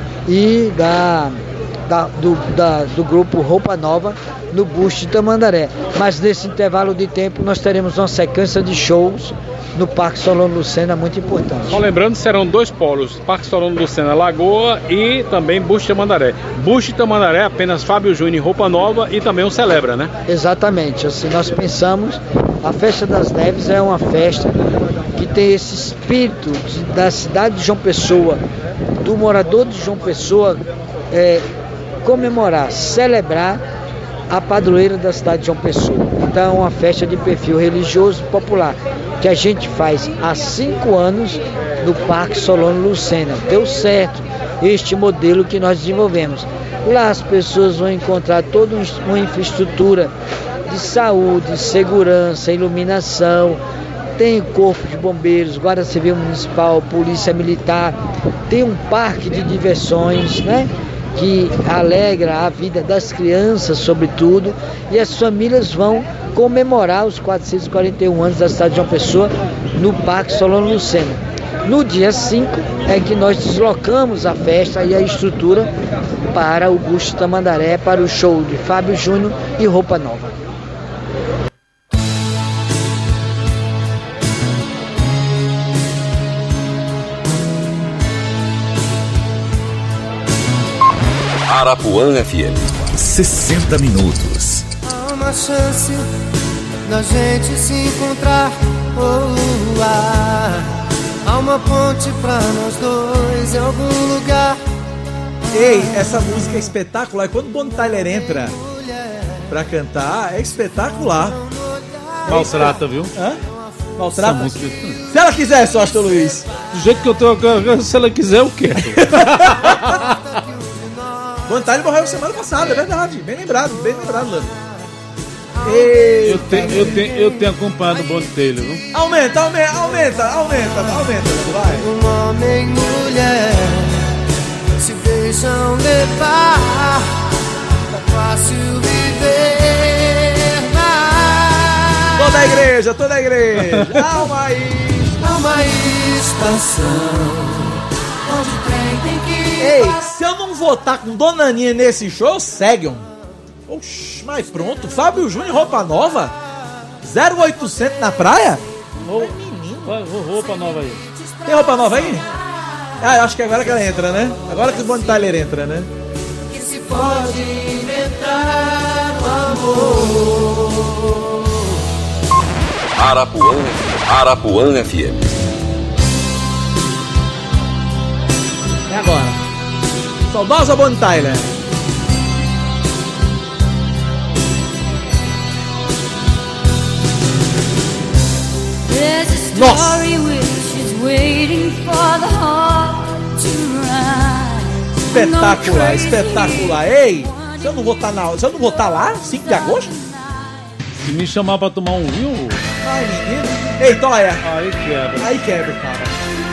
Speaker 20: e da, da, do, da, do grupo Roupa Nova no busto de Tamandaré. Mas nesse intervalo de tempo nós teremos uma sequência de shows no Parque Solano Lucena muito importante.
Speaker 19: Só lembrando, serão dois polos, Parque Solano Lucena Lagoa e também Busto de Tamandaré. Busto de Tamandaré apenas Fábio Júnior e Roupa Nova e também o Celebra, né?
Speaker 20: Exatamente, assim nós pensamos, a Festa das Neves é uma festa que tem esse espírito de, da cidade de João Pessoa, do morador de João Pessoa, é, comemorar, celebrar a padroeira da cidade de João Pessoa. Então é uma festa de perfil religioso popular, que a gente faz há cinco anos no Parque Solano Lucena. Deu certo este modelo que nós desenvolvemos. Lá as pessoas vão encontrar toda uma infraestrutura de saúde, segurança, iluminação, tem corpo de bombeiros, guarda civil municipal, polícia militar, tem um parque de diversões, né? Que alegra a vida das crianças, sobretudo, e as famílias vão comemorar os quatrocentos e quarenta e um anos da cidade de João Pessoa no Parque Solano Lucena. No dia cinco é que nós deslocamos a festa e a estrutura para o Busto Tamandaré, para o show de Fábio Júnior e Roupa Nova.
Speaker 2: Arapuã F M, sessenta minutos.
Speaker 21: Há uma chance da gente se encontrar, oh, ah, há uma ponte pra nós dois em algum lugar.
Speaker 16: Ei, essa música é espetacular. Quando o Bonnie Tyler entra pra cantar, é espetacular.
Speaker 17: Maltrata, viu?
Speaker 16: Hã? Maltrata? Se ela quiser, só Astor Luiz.
Speaker 17: Do jeito que eu tô, se ela quiser, eu quero.
Speaker 16: Bonnie Tyler morreu semana passada, é verdade. Bem lembrado, bem lembrado, Lando. Eu
Speaker 17: tenho, eu, tenho, eu tenho acompanhado o Bonnie Tyler, viu?
Speaker 16: Aumenta, aumenta, aumenta, aumenta, aumenta, vai.
Speaker 21: Um homem e mulher se deixam levar, é fácil viver mais.
Speaker 16: Toda a igreja, toda a igreja. Há uma,
Speaker 21: há uma estação onde o trem tem que ir.
Speaker 16: Ei, se eu não votar com Dona Aninha nesse show, seguem. Oxi, mas pronto, Fábio Júnior, Roupa Nova, zero oitocentos na praia?
Speaker 17: Ô, menino. Roupa Nova aí.
Speaker 16: Tem Roupa Nova aí? Ah, eu acho que agora que ela entra, né? Agora que o Bonnie Tyler entra, né?
Speaker 21: Que se pode inventar o amor.
Speaker 2: Arapuã, Arapuã F M.
Speaker 16: É agora. Saudosa Bonnie Tyler. Nossa! Espetacular, espetacular. Ei, se eu não vou estar na, se eu não vou estar lá, cinco de agosto?
Speaker 17: Se me chamar pra tomar um vinho.
Speaker 16: Ai, menino. Ei, Toia.
Speaker 17: Aí quebra.
Speaker 16: Aí quebra o cara.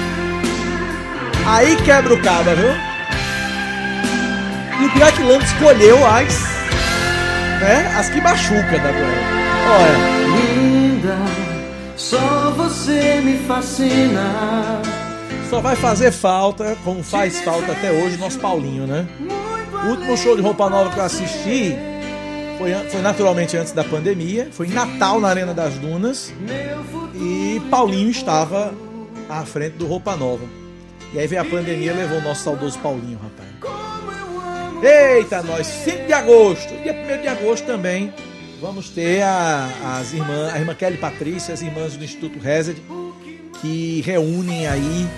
Speaker 16: Aí quebra o cara, viu? E o pior é que Lando escolheu as, né, as que machuca da mulher. Olha.
Speaker 21: Linda, só você me fascina.
Speaker 16: Só vai fazer falta, como faz falta até hoje, nosso Paulinho, né? O último show de Roupa Nova que eu assisti foi, foi naturalmente antes da pandemia. Foi em Natal, na Arena das Dunas. E Paulinho estava à frente do Roupa Nova. E aí veio a pandemia e levou o nosso saudoso Paulinho, rapaz. Eita, nós, cinco de agosto. Dia primeiro de agosto também vamos ter a, as irmãs, a irmã Kelly Patrícia, as irmãs do Instituto Resed, que reúnem aí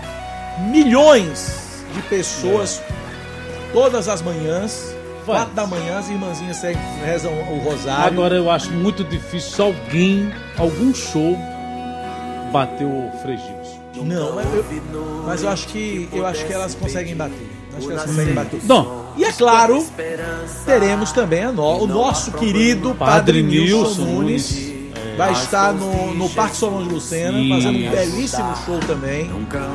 Speaker 16: milhões de pessoas todas as manhãs, quatro da manhã, as irmãzinhas rezam o rosário.
Speaker 17: Agora eu acho muito difícil alguém, algum show, bater o Frei Gilson.
Speaker 16: Não, mas eu, mas eu acho que eu acho que elas conseguem bater. Acho que elas conseguem bater.
Speaker 17: Não.
Speaker 16: E é claro, teremos também a no, o nosso querido Padre, Padre Nilson Nunes. Nunes. Vai estar no, no Parque Solon de Lucena, sim, fazendo um belíssimo show também.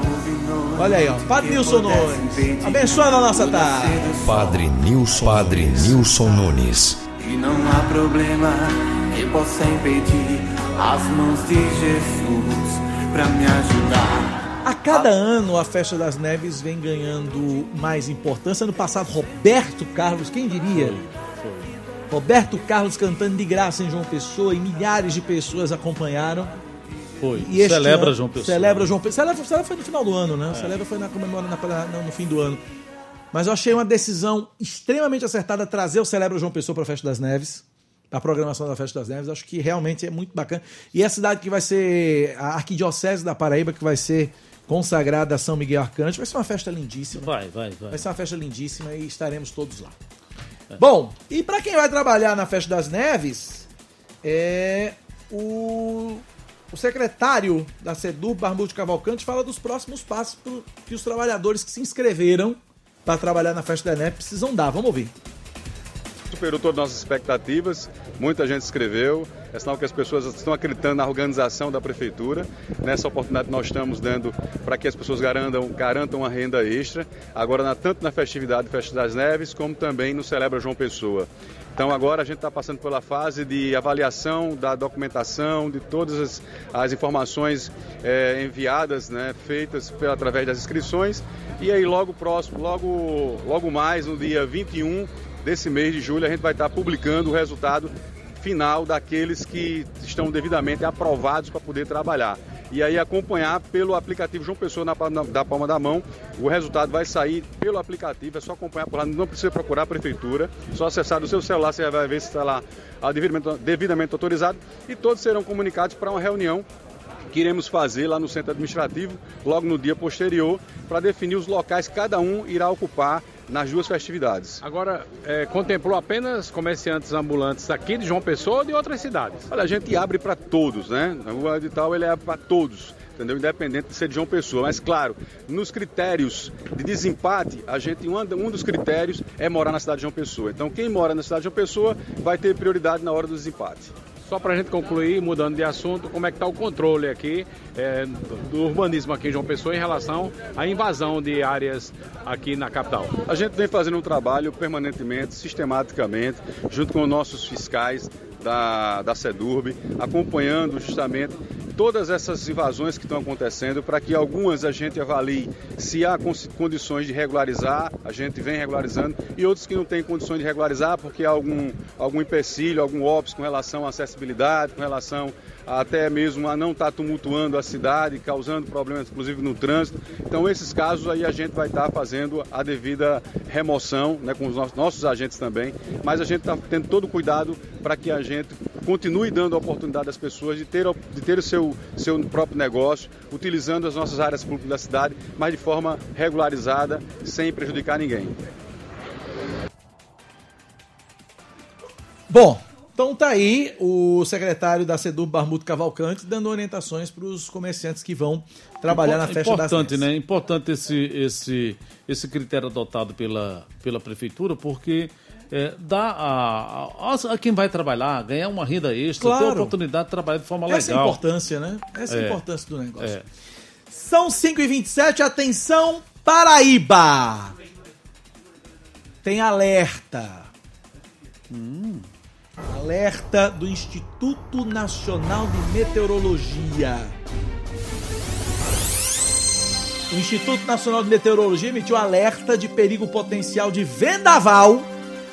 Speaker 16: Olha aí, ó. Padre Nilson Nunes, abençoando a nossa tarde.
Speaker 2: Padre Nilson, Padre Nilson Nunes.
Speaker 21: E não há problema que possa impedir as mãos de Jesus pra me ajudar.
Speaker 16: A cada ano a Festa das Neves vem ganhando mais importância. Ano passado, Roberto Carlos, quem diria? Foi, foi. Roberto Carlos cantando de graça em João Pessoa e milhares de pessoas acompanharam.
Speaker 17: Foi. E celebra ano, João Pessoa.
Speaker 16: Celebra João Pessoa. Celebra, celebra foi no final do ano, né? É. Celebra foi na comemoração no fim do ano. Mas eu achei uma decisão extremamente acertada trazer o Celebra João Pessoa para a Festa das Neves, a programação da Festa das Neves. Acho que realmente é muito bacana. E a cidade que vai ser a Arquidiocese da Paraíba, que vai ser consagrada a São Miguel Arcanjo, vai ser uma festa lindíssima.
Speaker 17: Vai, vai, vai.
Speaker 16: Vai ser uma festa lindíssima e estaremos todos lá. É. Bom, e para quem vai trabalhar na Festa das Neves, é o, o secretário da SEDURB, Barmude Cavalcante, fala dos próximos passos pro, que os trabalhadores que se inscreveram para trabalhar na Festa das Neves precisam dar. Vamos ouvir.
Speaker 6: Superou todas as nossas expectativas, muita gente escreveu, é sinal que as pessoas estão acreditando na organização da Prefeitura, nessa oportunidade que nós estamos dando para que as pessoas garantam, garantam uma renda extra, agora na, tanto na festividade Festa das Neves, como também no Celebra João Pessoa. Então agora a gente está passando pela fase de avaliação da documentação, de todas as, as informações é, enviadas, né, feitas pela, através das inscrições, e aí logo próximo, logo, logo mais, no dia vinte e um desse mês de julho, a gente vai estar publicando o resultado final daqueles que estão devidamente aprovados para poder trabalhar. E aí acompanhar pelo aplicativo João Pessoa na, na, da palma da mão. O resultado vai sair pelo aplicativo, é só acompanhar por lá, não precisa procurar a prefeitura, só acessar do seu celular, você vai ver se está lá devidamente, devidamente autorizado, e todos serão comunicados para uma reunião que iremos fazer lá no centro administrativo, logo no dia posterior, para definir os locais que cada um irá ocupar nas duas festividades.
Speaker 19: Agora, é, contemplou apenas comerciantes ambulantes aqui de João Pessoa ou de outras cidades?
Speaker 6: Olha, a gente abre para todos, né? O edital ele é para todos, entendeu? Independente de ser de João Pessoa. Mas, claro, nos critérios de desempate, a gente, um, um dos critérios é morar na cidade de João Pessoa. Então, quem mora na cidade de João Pessoa vai ter prioridade na hora do desempate.
Speaker 19: Só para a gente concluir, mudando de assunto, como é que está o controle aqui é, do urbanismo aqui em João Pessoa em relação à invasão de áreas aqui na capital?
Speaker 6: A gente vem fazendo um trabalho permanentemente, sistematicamente, junto com os nossos fiscais da, da SEDURB, acompanhando justamente todas essas invasões que estão acontecendo, para que algumas a gente avalie se há condições de regularizar, a gente vem regularizando, e outros que não têm condições de regularizar porque há algum, algum empecilho, algum óbice com relação à acessibilidade, com relação a, até mesmo a não estar tumultuando a cidade, causando problemas inclusive no trânsito. Então esses casos aí a gente vai estar fazendo a devida remoção, né, com os nossos, nossos agentes também, mas a gente está tendo todo o cuidado para que a gente continue dando a oportunidade às pessoas de ter, de ter o seu, seu próprio negócio, utilizando as nossas áreas públicas da cidade, mas de forma regularizada, sem prejudicar ninguém.
Speaker 16: Bom, então tá aí o secretário da SEDURB, Barmude Cavalcante, dando orientações para os comerciantes que vão trabalhar Import, na Festa das Neves.
Speaker 17: Importante, né? Importante esse, esse, esse critério adotado pela, pela prefeitura, porque É, dá a, a, a quem vai trabalhar, ganhar uma renda extra, claro, ter a oportunidade de trabalhar de forma legal.
Speaker 16: Essa é a importância, né? Essa é a é, importância do negócio. É. São cinco e vinte e sete, atenção, Paraíba! Tem alerta. Hum. Alerta do Instituto Nacional de Meteorologia. O Instituto Nacional de Meteorologia emitiu alerta de perigo potencial de vendaval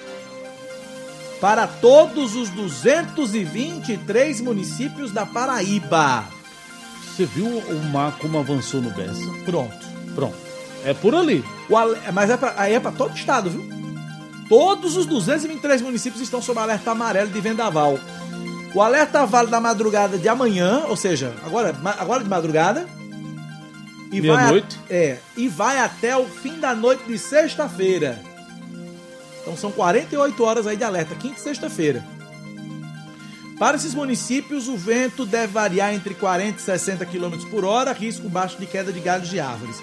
Speaker 16: para todos os duzentos e vinte e três municípios da Paraíba.
Speaker 17: Você viu o mar como avançou no Bessa?
Speaker 16: Pronto.
Speaker 17: Pronto. É por ali.
Speaker 16: O ale... Mas é pra... aí é para todo o estado, viu? Todos os duzentos e vinte e três municípios estão sob alerta amarelo de vendaval. O alerta vale da madrugada de amanhã, ou seja, agora, agora de madrugada. E
Speaker 17: meia-noite.
Speaker 16: A... É, e vai até o fim da noite de sexta-feira. Então são quarenta e oito horas aí de alerta, quinta e sexta-feira. Para esses municípios, o vento deve variar entre quarenta e sessenta quilômetros por hora, risco baixo de queda de galhos de árvores.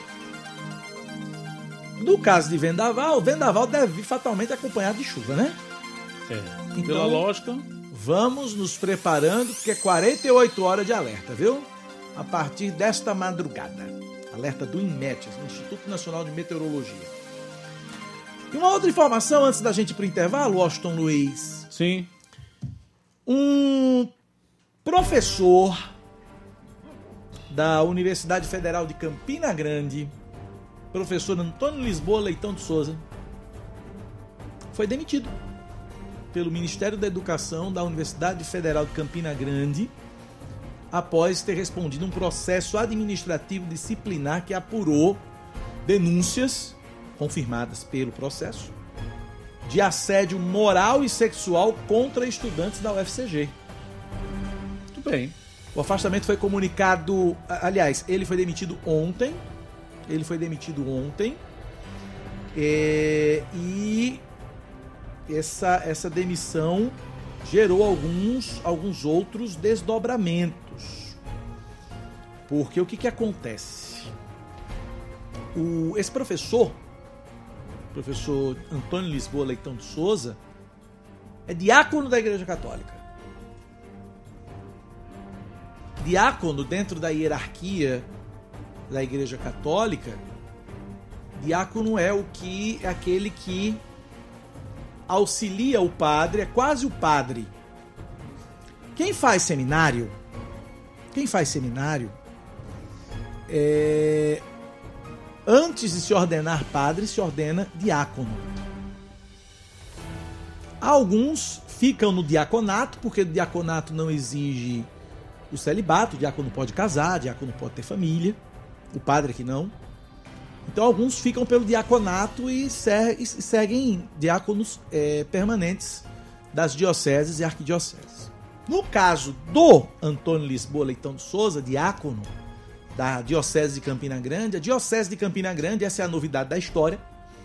Speaker 16: No caso de vendaval, o vendaval deve vir fatalmente acompanhado de chuva, né?
Speaker 17: É.
Speaker 16: Então,
Speaker 17: pela lógica,
Speaker 16: vamos nos preparando, porque é quarenta e oito horas de alerta, viu? A partir desta madrugada. Alerta do INMET, Instituto Nacional de Meteorologia. E uma outra informação antes da gente ir para o intervalo, Washington Luiz.
Speaker 17: Sim.
Speaker 16: Um professor da Universidade Federal de Campina Grande, professor Antônio Lisboa Leitão de Souza, foi demitido pelo Ministério da Educação da Universidade Federal de Campina Grande após ter respondido um processo administrativo disciplinar que apurou denúncias confirmadas pelo processo de assédio moral e sexual contra estudantes da U F C G.
Speaker 17: Muito bem.
Speaker 16: O afastamento foi comunicado, aliás, ele foi demitido ontem, ele foi demitido ontem, é, e essa, essa demissão gerou alguns, alguns outros desdobramentos. Porque o que, que acontece? O, esse professor, professor Antônio Lisboa Leitão de Souza, é diácono da Igreja Católica. Diácono, dentro da hierarquia da Igreja Católica, diácono é o que é aquele que auxilia o padre, é quase o padre. Quem faz seminário, quem faz seminário, é, antes de se ordenar padre, se ordena diácono. Alguns ficam no diaconato, porque o diaconato não exige o celibato, o diácono pode casar, o diácono pode ter família, o padre que não. Então alguns ficam pelo diaconato e seguem diáconos é, permanentes das dioceses e arquidioceses. No caso do Antônio Lisboa Leitão de Souza, diácono da Diocese de Campina Grande, a Diocese de Campina Grande, essa é a novidade da história,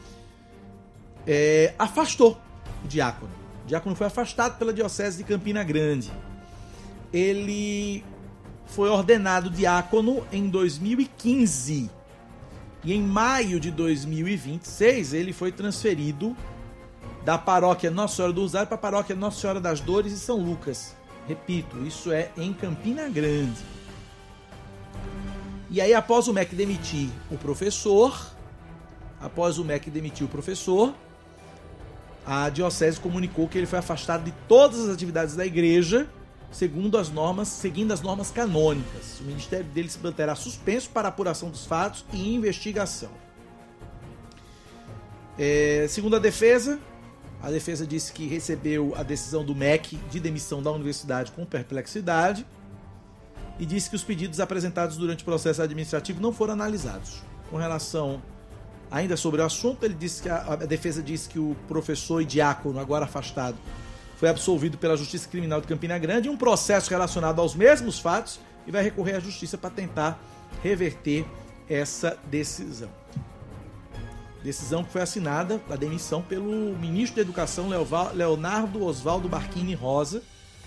Speaker 16: é, afastou o diácono. O diácono foi afastado pela Diocese de Campina Grande. Ele foi ordenado diácono em dois mil e quinze. E em maio de dois mil e vinte e seis, ele foi transferido da paróquia Nossa Senhora do Rosário para a paróquia Nossa Senhora das Dores e São Lucas. Repito, isso é em Campina Grande. E aí, após o M E C demitir o professor, após o M E C demitir o professor, a diocese comunicou que ele foi afastado de todas as atividades da igreja, segundo as normas, seguindo as normas canônicas. O ministério dele se manterá suspenso para apuração dos fatos e investigação. É, segundo a defesa, a defesa disse que recebeu a decisão do M E C de demissão da universidade com perplexidade e disse que os pedidos apresentados durante o processo administrativo não foram analisados. Com relação ainda sobre o assunto, ele disse que a, a defesa disse que o professor e diácono, agora afastado, foi absolvido pela Justiça Criminal de Campina Grande em um processo relacionado aos mesmos fatos e vai recorrer à Justiça para tentar reverter essa decisão. Decisão que foi assinada, a demissão, pelo ministro da Educação, Leonardo Oswaldo Barquini Rosa.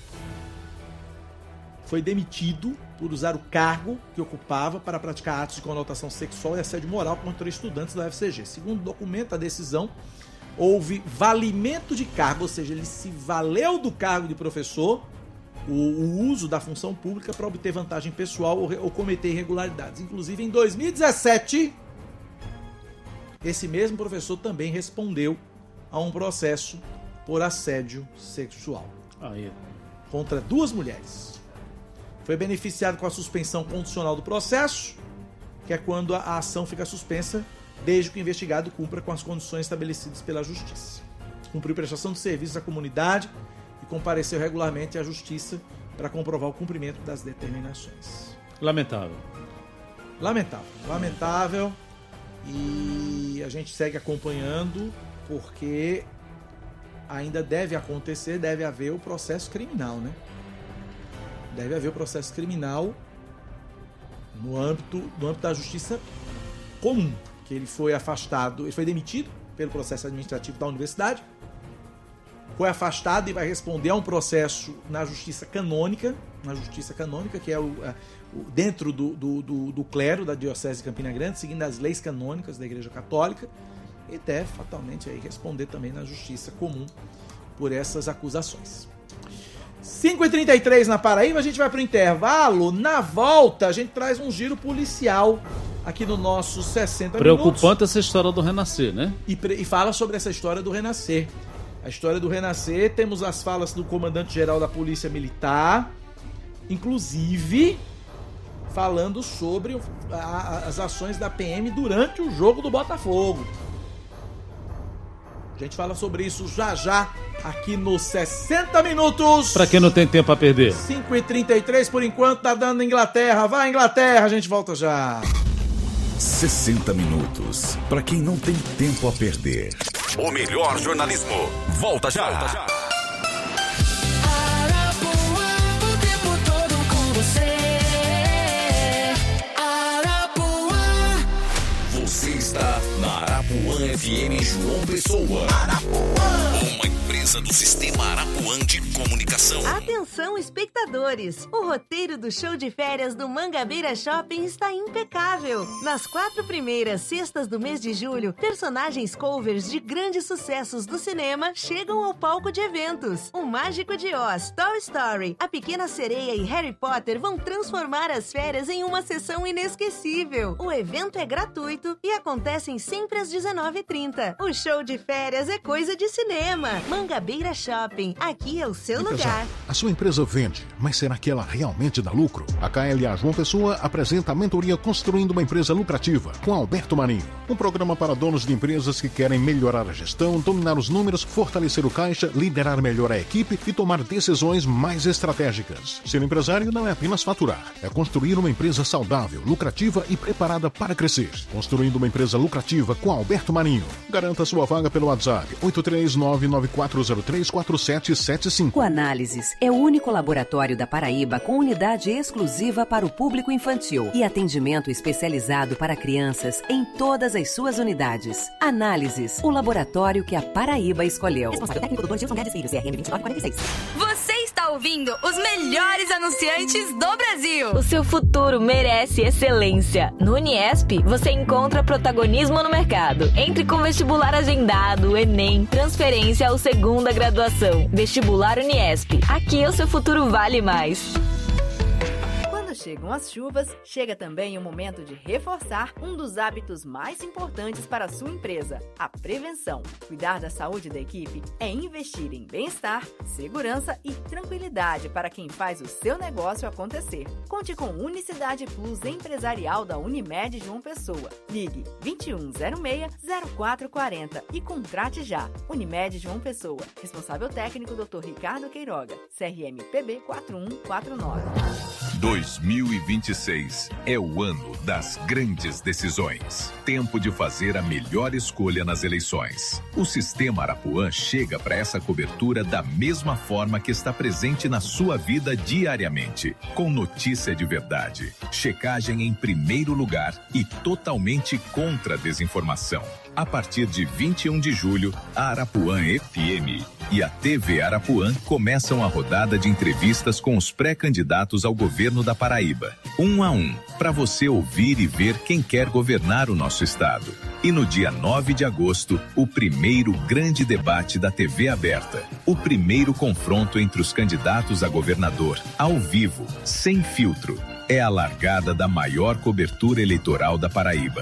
Speaker 16: Foi demitido por usar o cargo que ocupava para praticar atos de conotação sexual e assédio moral contra estudantes da U F C G. Segundo o documento da decisão, houve valimento de cargo, ou seja, ele se valeu do cargo de professor, o, o uso da função pública para obter vantagem pessoal ou, ou cometer irregularidades. Inclusive, em dois mil e dezessete, esse mesmo professor também respondeu a um processo por assédio sexual. Aí. Contra duas mulheres. Foi beneficiado com a suspensão condicional do processo, que é quando a ação fica suspensa, desde que o investigado cumpra com as condições estabelecidas pela Justiça. Cumpriu prestação de serviços à comunidade e compareceu regularmente à Justiça para comprovar o cumprimento das determinações.
Speaker 17: Lamentável.
Speaker 16: Lamentável. Lamentável. E a gente segue acompanhando, porque ainda deve acontecer, deve haver o processo criminal, né? Deve haver o processo criminal no âmbito, no âmbito da justiça comum, que ele foi afastado, ele foi demitido pelo processo administrativo da universidade, foi afastado e vai responder a um processo na justiça canônica, na justiça canônica, que é o, o dentro do, do, do, do clero da Diocese de Campina Grande, seguindo as leis canônicas da Igreja Católica, e deve fatalmente aí responder também na justiça comum por essas acusações. cinco e trinta e três na Paraíba, a gente vai para o intervalo. Na volta, a gente traz um giro policial aqui no nosso sessenta
Speaker 17: Preocupante
Speaker 16: minutos.
Speaker 17: Preocupante essa história do Renascer, né?
Speaker 16: E, e fala sobre essa história do Renascer. A história do Renascer, temos as falas do comandante-geral da Polícia Militar, inclusive falando sobre a, as ações da P M durante o jogo do Botafogo. A gente fala sobre isso já já aqui nos sessenta minutos.
Speaker 17: Pra quem não tem tempo a perder.
Speaker 16: cinco e trinta e três por enquanto, tá dando Inglaterra. Vai, Inglaterra, a gente volta já.
Speaker 7: sessenta minutos. Pra quem não tem tempo a perder.
Speaker 2: O melhor jornalismo. Volta já. Volta já. Você está na Arapuã F M João Pessoa. Arapuã. Uma empresa do Sistema Arapuã de Comunicação.
Speaker 3: Atenção, espectadores! O roteiro do show de férias do Mangabeira Shopping está impecável. Nas quatro primeiras sextas do mês de julho, personagens covers de grandes sucessos do cinema chegam ao palco de eventos. O Mágico de Oz, Toy Story, A Pequena Sereia e Harry Potter vão transformar as férias em uma sessão inesquecível. O evento é gratuito e acontecem sempre às dezenove e trinta. O show de férias é coisa de cinema. Mangabeira Shopping, aqui é o seu lugar.
Speaker 12: A sua empresa vende, mas será que ela realmente dá lucro? A K L A João Pessoa apresenta a mentoria Construindo uma Empresa Lucrativa, com Alberto Marinho. Um programa para donos de empresas que querem melhorar a gestão, dominar os números, fortalecer o caixa, liderar melhor a equipe e tomar decisões mais estratégicas. Ser empresário não é apenas faturar, é construir uma empresa saudável, lucrativa e preparada para crescer. Construindo uma Empresa Lucrativa com Alberto Marinho. Garanta sua vaga pelo WhatsApp oito três nove nove quatro zero três quatro sete sete cinco.
Speaker 9: O Análises é o único laboratório da Paraíba com unidade exclusiva para o público infantil e atendimento especializado para crianças em todas as suas unidades. Análises, o laboratório que a Paraíba escolheu.
Speaker 3: Responsável técnico doutor Gilson Guedes Filho, C R M vinte e nove quarenta e seis. Você está ouvindo os melhores anunciantes do Brasil. O seu futuro merece excelência. No Uniesp, você encontra protagonismo no mercado. Entre com vestibular agendado, Enem, transferência ou segunda graduação. Vestibular Uniesp. Aqui o seu futuro vale mais.
Speaker 10: Quando chegam as chuvas, chega também o momento de reforçar um dos hábitos mais importantes para a sua empresa, a prevenção. Cuidar da saúde da equipe é investir em bem-estar, segurança e tranquilidade para quem faz o seu negócio acontecer. Conte com Unicidade Plus Empresarial da Unimed João Pessoa. Ligue vinte e um zero seis zero quatro quatro zero e contrate já. Unimed João Pessoa. Responsável técnico doutor Ricardo Queiroga. C R M P B quatro um quatro nove.
Speaker 2: dois mil e vinte e seis é o ano das grandes decisões. Tempo de fazer a melhor escolha nas eleições. O Sistema Arapuã chega para essa cobertura da mesma forma que está presente na sua vida diariamente, com notícia de verdade, checagem em primeiro lugar e totalmente contra a desinformação. A partir de vinte e um de julho, a Arapuã F M e a T V Arapuã começam a rodada de entrevistas com os pré-candidatos ao governo da Paraíba, um a um, para você ouvir e ver quem quer governar o nosso estado. E no dia nove de agosto, o primeiro grande debate da T V aberta, o primeiro confronto entre os candidatos a governador, ao vivo, sem filtro. É a largada da maior cobertura eleitoral da Paraíba.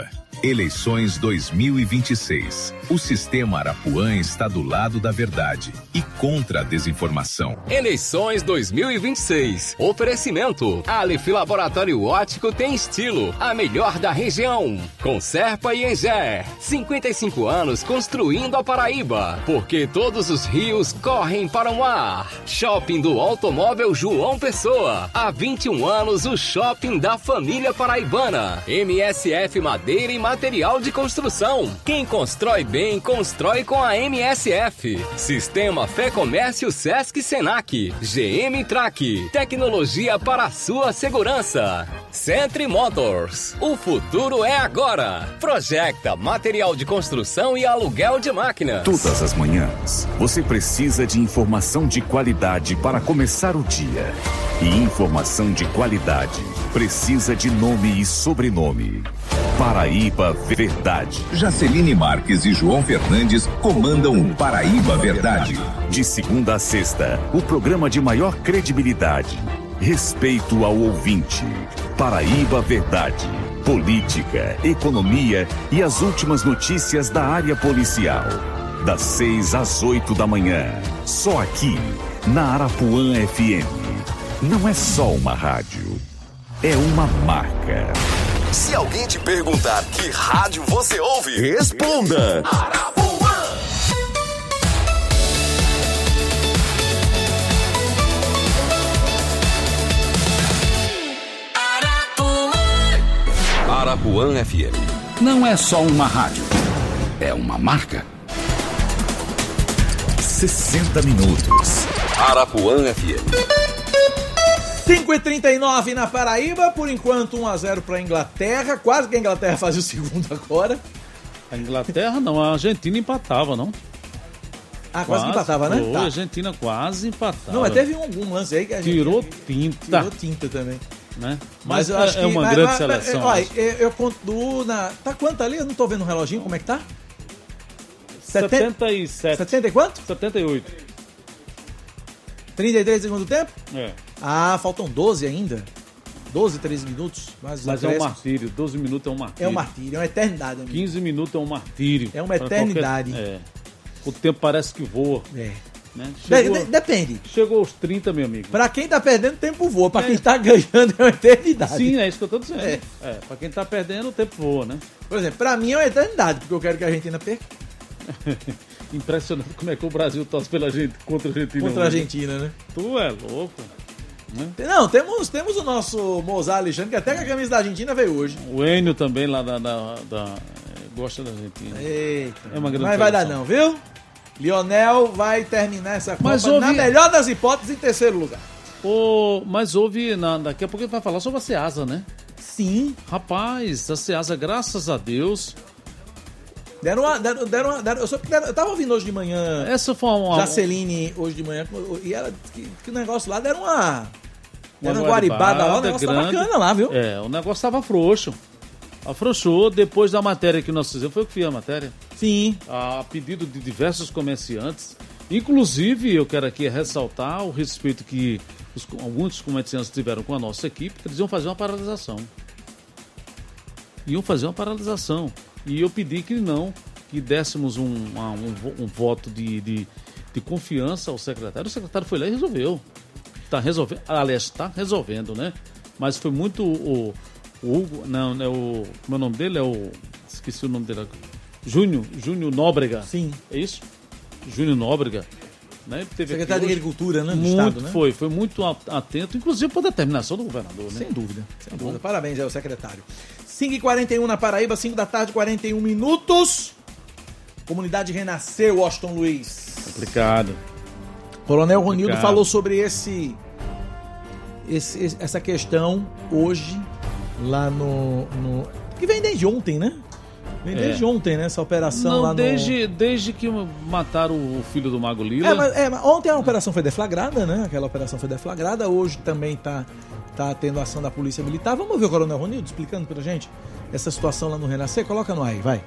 Speaker 2: Eleições dois mil e vinte e seis. O Sistema Arapuã está do lado da verdade e contra a desinformação.
Speaker 8: Eleições dois mil e vinte e seis. Oferecimento. Aleph Laboratório Óptico tem estilo. A melhor da região. Conserpa e Engé. cinquenta e cinco anos construindo a Paraíba. Porque todos os rios correm para o mar. Shopping do Automóvel João Pessoa. Há vinte e um anos o shopping da família paraibana. M S F Madeira e Material de construção. Quem constrói bem, constrói com a M S F. Sistema Fé Comércio Sesc Senac. G M Track. Tecnologia para a sua segurança. Centri Motors. O futuro é agora. Projecta material de construção e aluguel de máquinas.
Speaker 7: Todas as manhãs, você precisa de informação de qualidade para começar o dia. E informação de qualidade precisa de nome e sobrenome. Paraíba Verdade.
Speaker 2: Jaceline Marques e João Fernandes comandam o Paraíba Verdade.
Speaker 7: De segunda a sexta, o programa de maior credibilidade. Respeito ao ouvinte. Paraíba Verdade. Política, economia e as últimas notícias da área policial. Das seis às oito da manhã. Só aqui, na Arapuã F M. Não é só uma rádio. É uma marca.
Speaker 22: Se alguém te perguntar que rádio você ouve, responda. Arapuã.
Speaker 15: Arapuã. Arapuã F M. Não é só uma rádio. É uma marca.
Speaker 7: sessenta minutos.
Speaker 15: Arapuã F M.
Speaker 16: cinco e trinta e nove na Paraíba, por enquanto um a zero para a Inglaterra, quase que a Inglaterra faz o segundo agora.
Speaker 17: A Inglaterra não, a Argentina empatava, não?
Speaker 16: Ah, quase, quase que empatava, né?
Speaker 17: Foi,
Speaker 16: tá.
Speaker 17: A Argentina quase empatava.
Speaker 16: Não, mas teve um, algum lance aí que a gente...
Speaker 17: Tirou tinta.
Speaker 16: Tirou tinta também.
Speaker 17: Né?
Speaker 16: Mas,
Speaker 17: mas
Speaker 16: eu acho
Speaker 17: é
Speaker 16: que...
Speaker 17: uma
Speaker 16: mas,
Speaker 17: grande
Speaker 16: mas,
Speaker 17: seleção.
Speaker 16: Mas, olha, eu, eu conto na... Tá quanto ali? Eu não tô vendo o reloginho, como é que tá?
Speaker 17: setenta e sete.
Speaker 16: setenta e quanto?
Speaker 17: setenta e oito.
Speaker 16: trinta e três do segundo tempo?
Speaker 17: É.
Speaker 16: Ah, faltam doze ainda. doze, treze minutos. Mas,
Speaker 17: mas é um martírio. doze minutos é um martírio.
Speaker 16: É um martírio, é uma eternidade. Amigo.
Speaker 17: quinze minutos é um martírio.
Speaker 16: É uma eternidade.
Speaker 17: Qualquer... É. O tempo parece que voa.
Speaker 16: É.
Speaker 17: Né? Chegou...
Speaker 16: De- de- depende.
Speaker 17: Chegou aos trinta, meu amigo.
Speaker 16: Pra quem tá perdendo, o tempo voa. Pra é. quem tá ganhando, é uma eternidade.
Speaker 17: Sim, é isso que eu tô dizendo.
Speaker 16: É.
Speaker 17: É. Pra quem tá perdendo, o tempo voa, né?
Speaker 16: Por exemplo, pra mim é uma eternidade, porque eu quero que a Argentina perca.
Speaker 17: Impressionante como é que o Brasil torce pela gente, contra a Argentina.
Speaker 16: Contra a Argentina, né?
Speaker 17: Tu é louco. Né?
Speaker 16: Não, temos, temos o nosso Mozart Alexandre, que até com a camisa da Argentina veio hoje.
Speaker 17: O Enio também lá da... da, da gosta da Argentina.
Speaker 16: Eita.
Speaker 17: É uma grande
Speaker 16: Mas vai dar não, viu? Lionel vai terminar essa Copa
Speaker 17: mas houve...
Speaker 16: na melhor das hipóteses em terceiro lugar.
Speaker 17: Oh, mas houve... Na, daqui a pouco a gente vai falar sobre a Ceasa, né?
Speaker 16: Sim.
Speaker 17: Rapaz, a Ceasa, graças a Deus...
Speaker 16: Deram uma. Deram, deram uma deram, eu, só, deram, eu tava ouvindo hoje de manhã.
Speaker 17: Essa foi uma.
Speaker 16: Jaceline hoje de manhã. E ela que, que o negócio lá deram uma. Deram uma, uma guaribada lá. O negócio grande. Tá bacana lá, viu?
Speaker 17: É, o negócio tava frouxo. Afrouxou depois da matéria que nós fizemos. Foi eu que fiz a matéria?
Speaker 16: Sim.
Speaker 17: A pedido de diversos comerciantes. Inclusive, eu quero aqui ressaltar o respeito que os, alguns comerciantes tiveram com a nossa equipe, que eles iam fazer uma paralisação. Iam fazer uma paralisação. E eu pedi que não, que dessemos um, um, um voto de, de, de confiança ao secretário. O secretário foi lá e resolveu. Está resolvendo, aliás, está resolvendo, né? Mas foi muito o, o Hugo, não, é o, meu nome dele é o, esqueci o nome dele, Júnior, Júnior Nóbrega.
Speaker 16: Sim.
Speaker 17: É isso? Júnior Nóbrega. Né? Teve
Speaker 16: secretário de Agricultura, né? Do
Speaker 17: muito,
Speaker 16: Estado, né?
Speaker 17: Foi, foi muito atento, inclusive por determinação do governador, né?
Speaker 16: Sem dúvida, sem dúvida. Parabéns ao secretário. cinco e quarenta e um na Paraíba, cinco da tarde, quarenta e um minutos. Comunidade renasceu, Washington Luiz.
Speaker 17: Complicado.
Speaker 16: Coronel Ronildo falou sobre esse, esse, essa questão hoje, lá no, no... que vem desde ontem, né? Vem desde é. ontem, né? Essa operação
Speaker 17: Não,
Speaker 16: lá
Speaker 17: desde,
Speaker 16: no...
Speaker 17: desde que mataram o filho do Mago Lila.
Speaker 16: É, mas, é, mas ontem a operação foi deflagrada, né? Aquela operação foi deflagrada. Hoje também tá, tá tendo ação da Polícia Militar. Vamos ver o Coronel Ronildo explicando pra gente essa situação lá no Renascer. Coloca no ar aí, vai.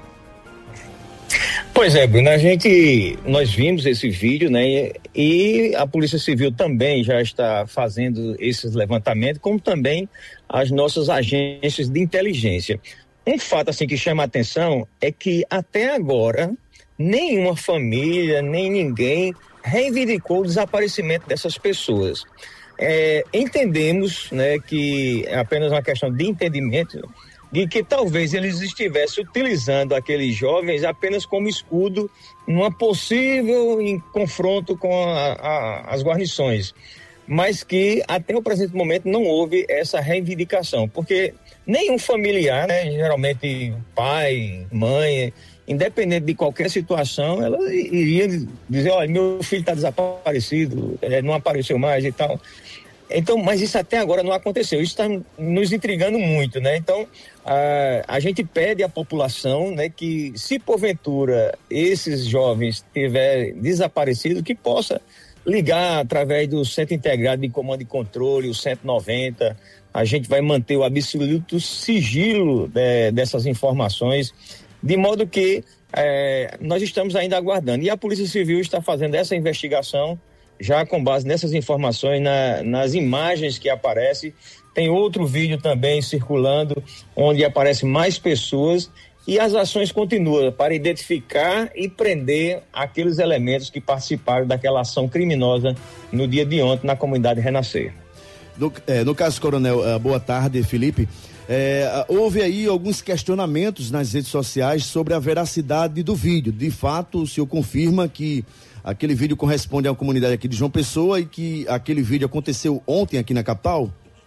Speaker 23: Pois é, Bruno, a gente, nós vimos esse vídeo, né? E a Polícia Civil também já está fazendo esses levantamentos, como também as nossas agências de inteligência. um fato assim que chama a atenção é que até agora nenhuma família, nem ninguém reivindicou o desaparecimento dessas pessoas. É, entendemos, né, que é apenas uma questão de entendimento de que talvez eles estivessem utilizando aqueles jovens apenas como escudo numa possível em confronto com a, a, as guarnições, mas que até o presente momento não houve essa reivindicação, porque nenhum familiar, né, geralmente pai, mãe, independente de qualquer situação, ela iria dizer, olha, meu filho está desaparecido, não apareceu mais e tal. Então, mas isso até agora não aconteceu. Isso está nos intrigando muito, né? Então, a, a gente pede à população, né, que se porventura esses jovens tiverem desaparecido, que possa ligar através do Centro Integrado de Comando e Controle, o cento e noventa. A gente vai manter o absoluto sigilo de, dessas informações, de modo que é, nós estamos ainda aguardando. E a Polícia Civil está fazendo essa investigação já com base nessas informações, na, nas imagens que aparecem. Tem outro vídeo também circulando, onde aparecem mais pessoas, e as ações continuam para identificar e prender aqueles elementos que participaram daquela ação criminosa no dia de ontem na comunidade Renascer.
Speaker 11: No, é, no caso, Coronel, uh, boa tarde, Felipe. É, houve aí alguns questionamentos nas redes sociais sobre a veracidade do vídeo. De fato, o senhor confirma que aquele vídeo corresponde à comunidade aqui de João Pessoa e que aquele vídeo aconteceu ontem aqui na capital?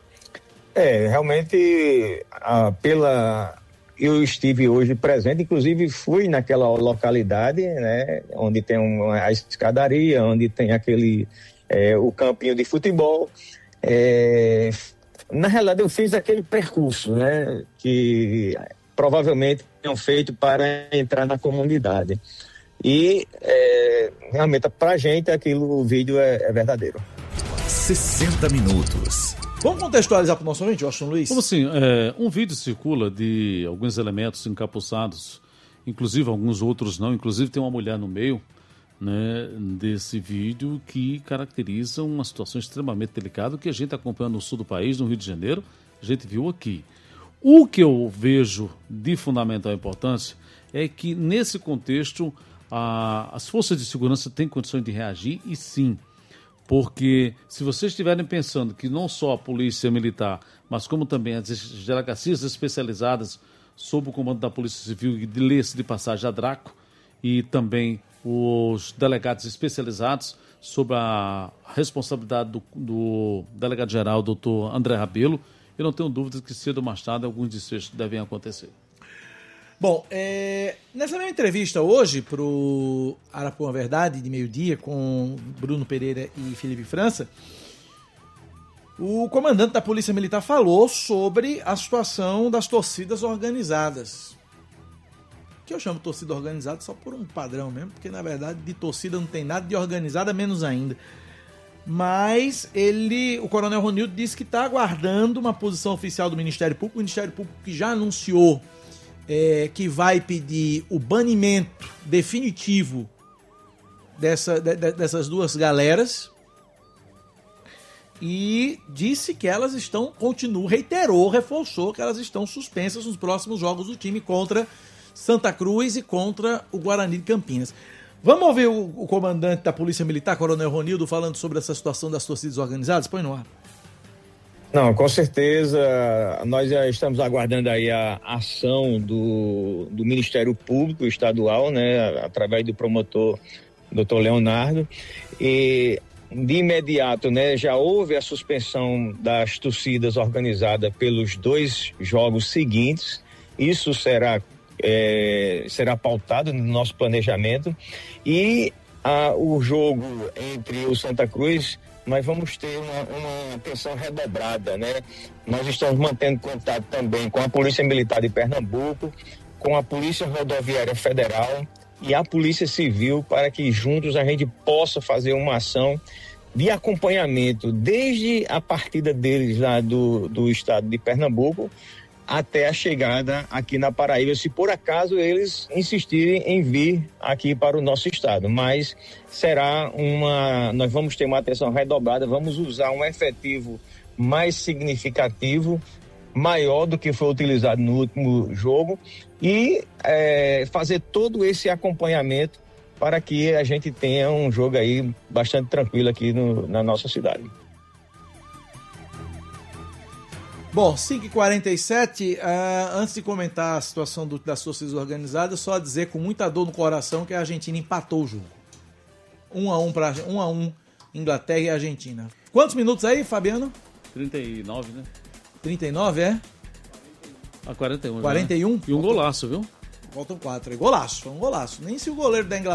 Speaker 23: É, realmente, a, pela... eu estive hoje presente, inclusive fui naquela localidade, né, onde tem uma, a escadaria, onde tem aquele, é, o campinho de futebol. É, na realidade, eu fiz aquele percurso, né, que provavelmente tinham feito para entrar na comunidade. E é, realmente para a gente aquilo, o vídeo é, é verdadeiro.
Speaker 15: sessenta minutos.
Speaker 16: Vamos contextualizar para o nosso ouvinte, Washington Luiz?
Speaker 17: Como assim? É, um vídeo circula de alguns elementos encapuçados, inclusive alguns outros não, inclusive tem uma mulher no meio, né, desse vídeo que caracteriza uma situação extremamente delicada que a gente acompanha no sul do país, no Rio de Janeiro, a gente viu aqui. O que eu vejo de fundamental importância é que nesse contexto A, as forças de segurança têm condições de reagir, e sim, porque se vocês estiverem pensando que não só a polícia militar, mas como também as delegacias especializadas sob o comando da Polícia Civil e de lê-se de passagem a Draco, e também os delegados especializados sob a responsabilidade do, do delegado-geral, doutor André Rabelo, eu não tenho dúvidas que cedo ou mais tarde alguns desfechos devem acontecer.
Speaker 16: Bom, é, nessa mesma entrevista hoje para o Arapuã Verdade, de meio-dia, com Bruno Pereira e Felipe França, o comandante da Polícia Militar falou sobre a situação das torcidas organizadas. Que eu chamo torcida organizada só por um padrão mesmo, porque na verdade de torcida não tem nada, de organizada menos ainda. Mas ele, o Coronel Ronildo disse que está aguardando uma posição oficial do Ministério Público, o Ministério Público que já anunciou É, que vai pedir o banimento definitivo dessa, de, de, dessas duas galeras, e disse que elas estão, continuam, reiterou, reforçou que elas estão suspensas nos próximos jogos do time contra Santa Cruz e contra o Guarani de Campinas. Vamos ouvir o, o comandante da Polícia Militar, Coronel Ronildo, falando sobre essa situação das torcidas organizadas? Põe no ar.
Speaker 23: Não, com certeza, nós já estamos aguardando aí a ação do, do Ministério Público Estadual, né, através do promotor doutor Leonardo, e de imediato, né, já houve a suspensão das torcidas organizadas pelos dois jogos seguintes. Isso será, é, será pautado no nosso planejamento, e a, o jogo entre o Santa Cruz, nós vamos ter uma, uma atenção redobrada, né? Nós estamos mantendo contato também com a Polícia Militar de Pernambuco, com a Polícia Rodoviária Federal e a Polícia Civil, para que juntos a gente possa fazer uma ação de acompanhamento desde a partida deles lá do, do estado de Pernambuco até a chegada aqui na Paraíba, se por acaso eles insistirem em vir aqui para o nosso estado. Mas será uma, nós vamos ter uma atenção redobrada, vamos usar um efetivo mais significativo, maior do que foi utilizado no último jogo e é, fazer todo esse acompanhamento para que a gente tenha um jogo aí bastante tranquilo aqui no, na nossa cidade.
Speaker 16: Bom, cinco e quarenta e sete, uh, antes de comentar a situação do, das torcidas organizadas, só dizer com muita dor no coração que a Argentina empatou o jogo. Um a um, pra, um a um, Inglaterra e Argentina. Quantos minutos aí, Fabiano?
Speaker 17: trinta e nove, né?
Speaker 16: trinta e nove, é?
Speaker 17: Ah, quarenta e um.
Speaker 16: quarenta e um?
Speaker 17: Né? E um golaço, viu?
Speaker 16: Faltam quatro. É golaço, foi um golaço. Nem se o goleiro da Inglaterra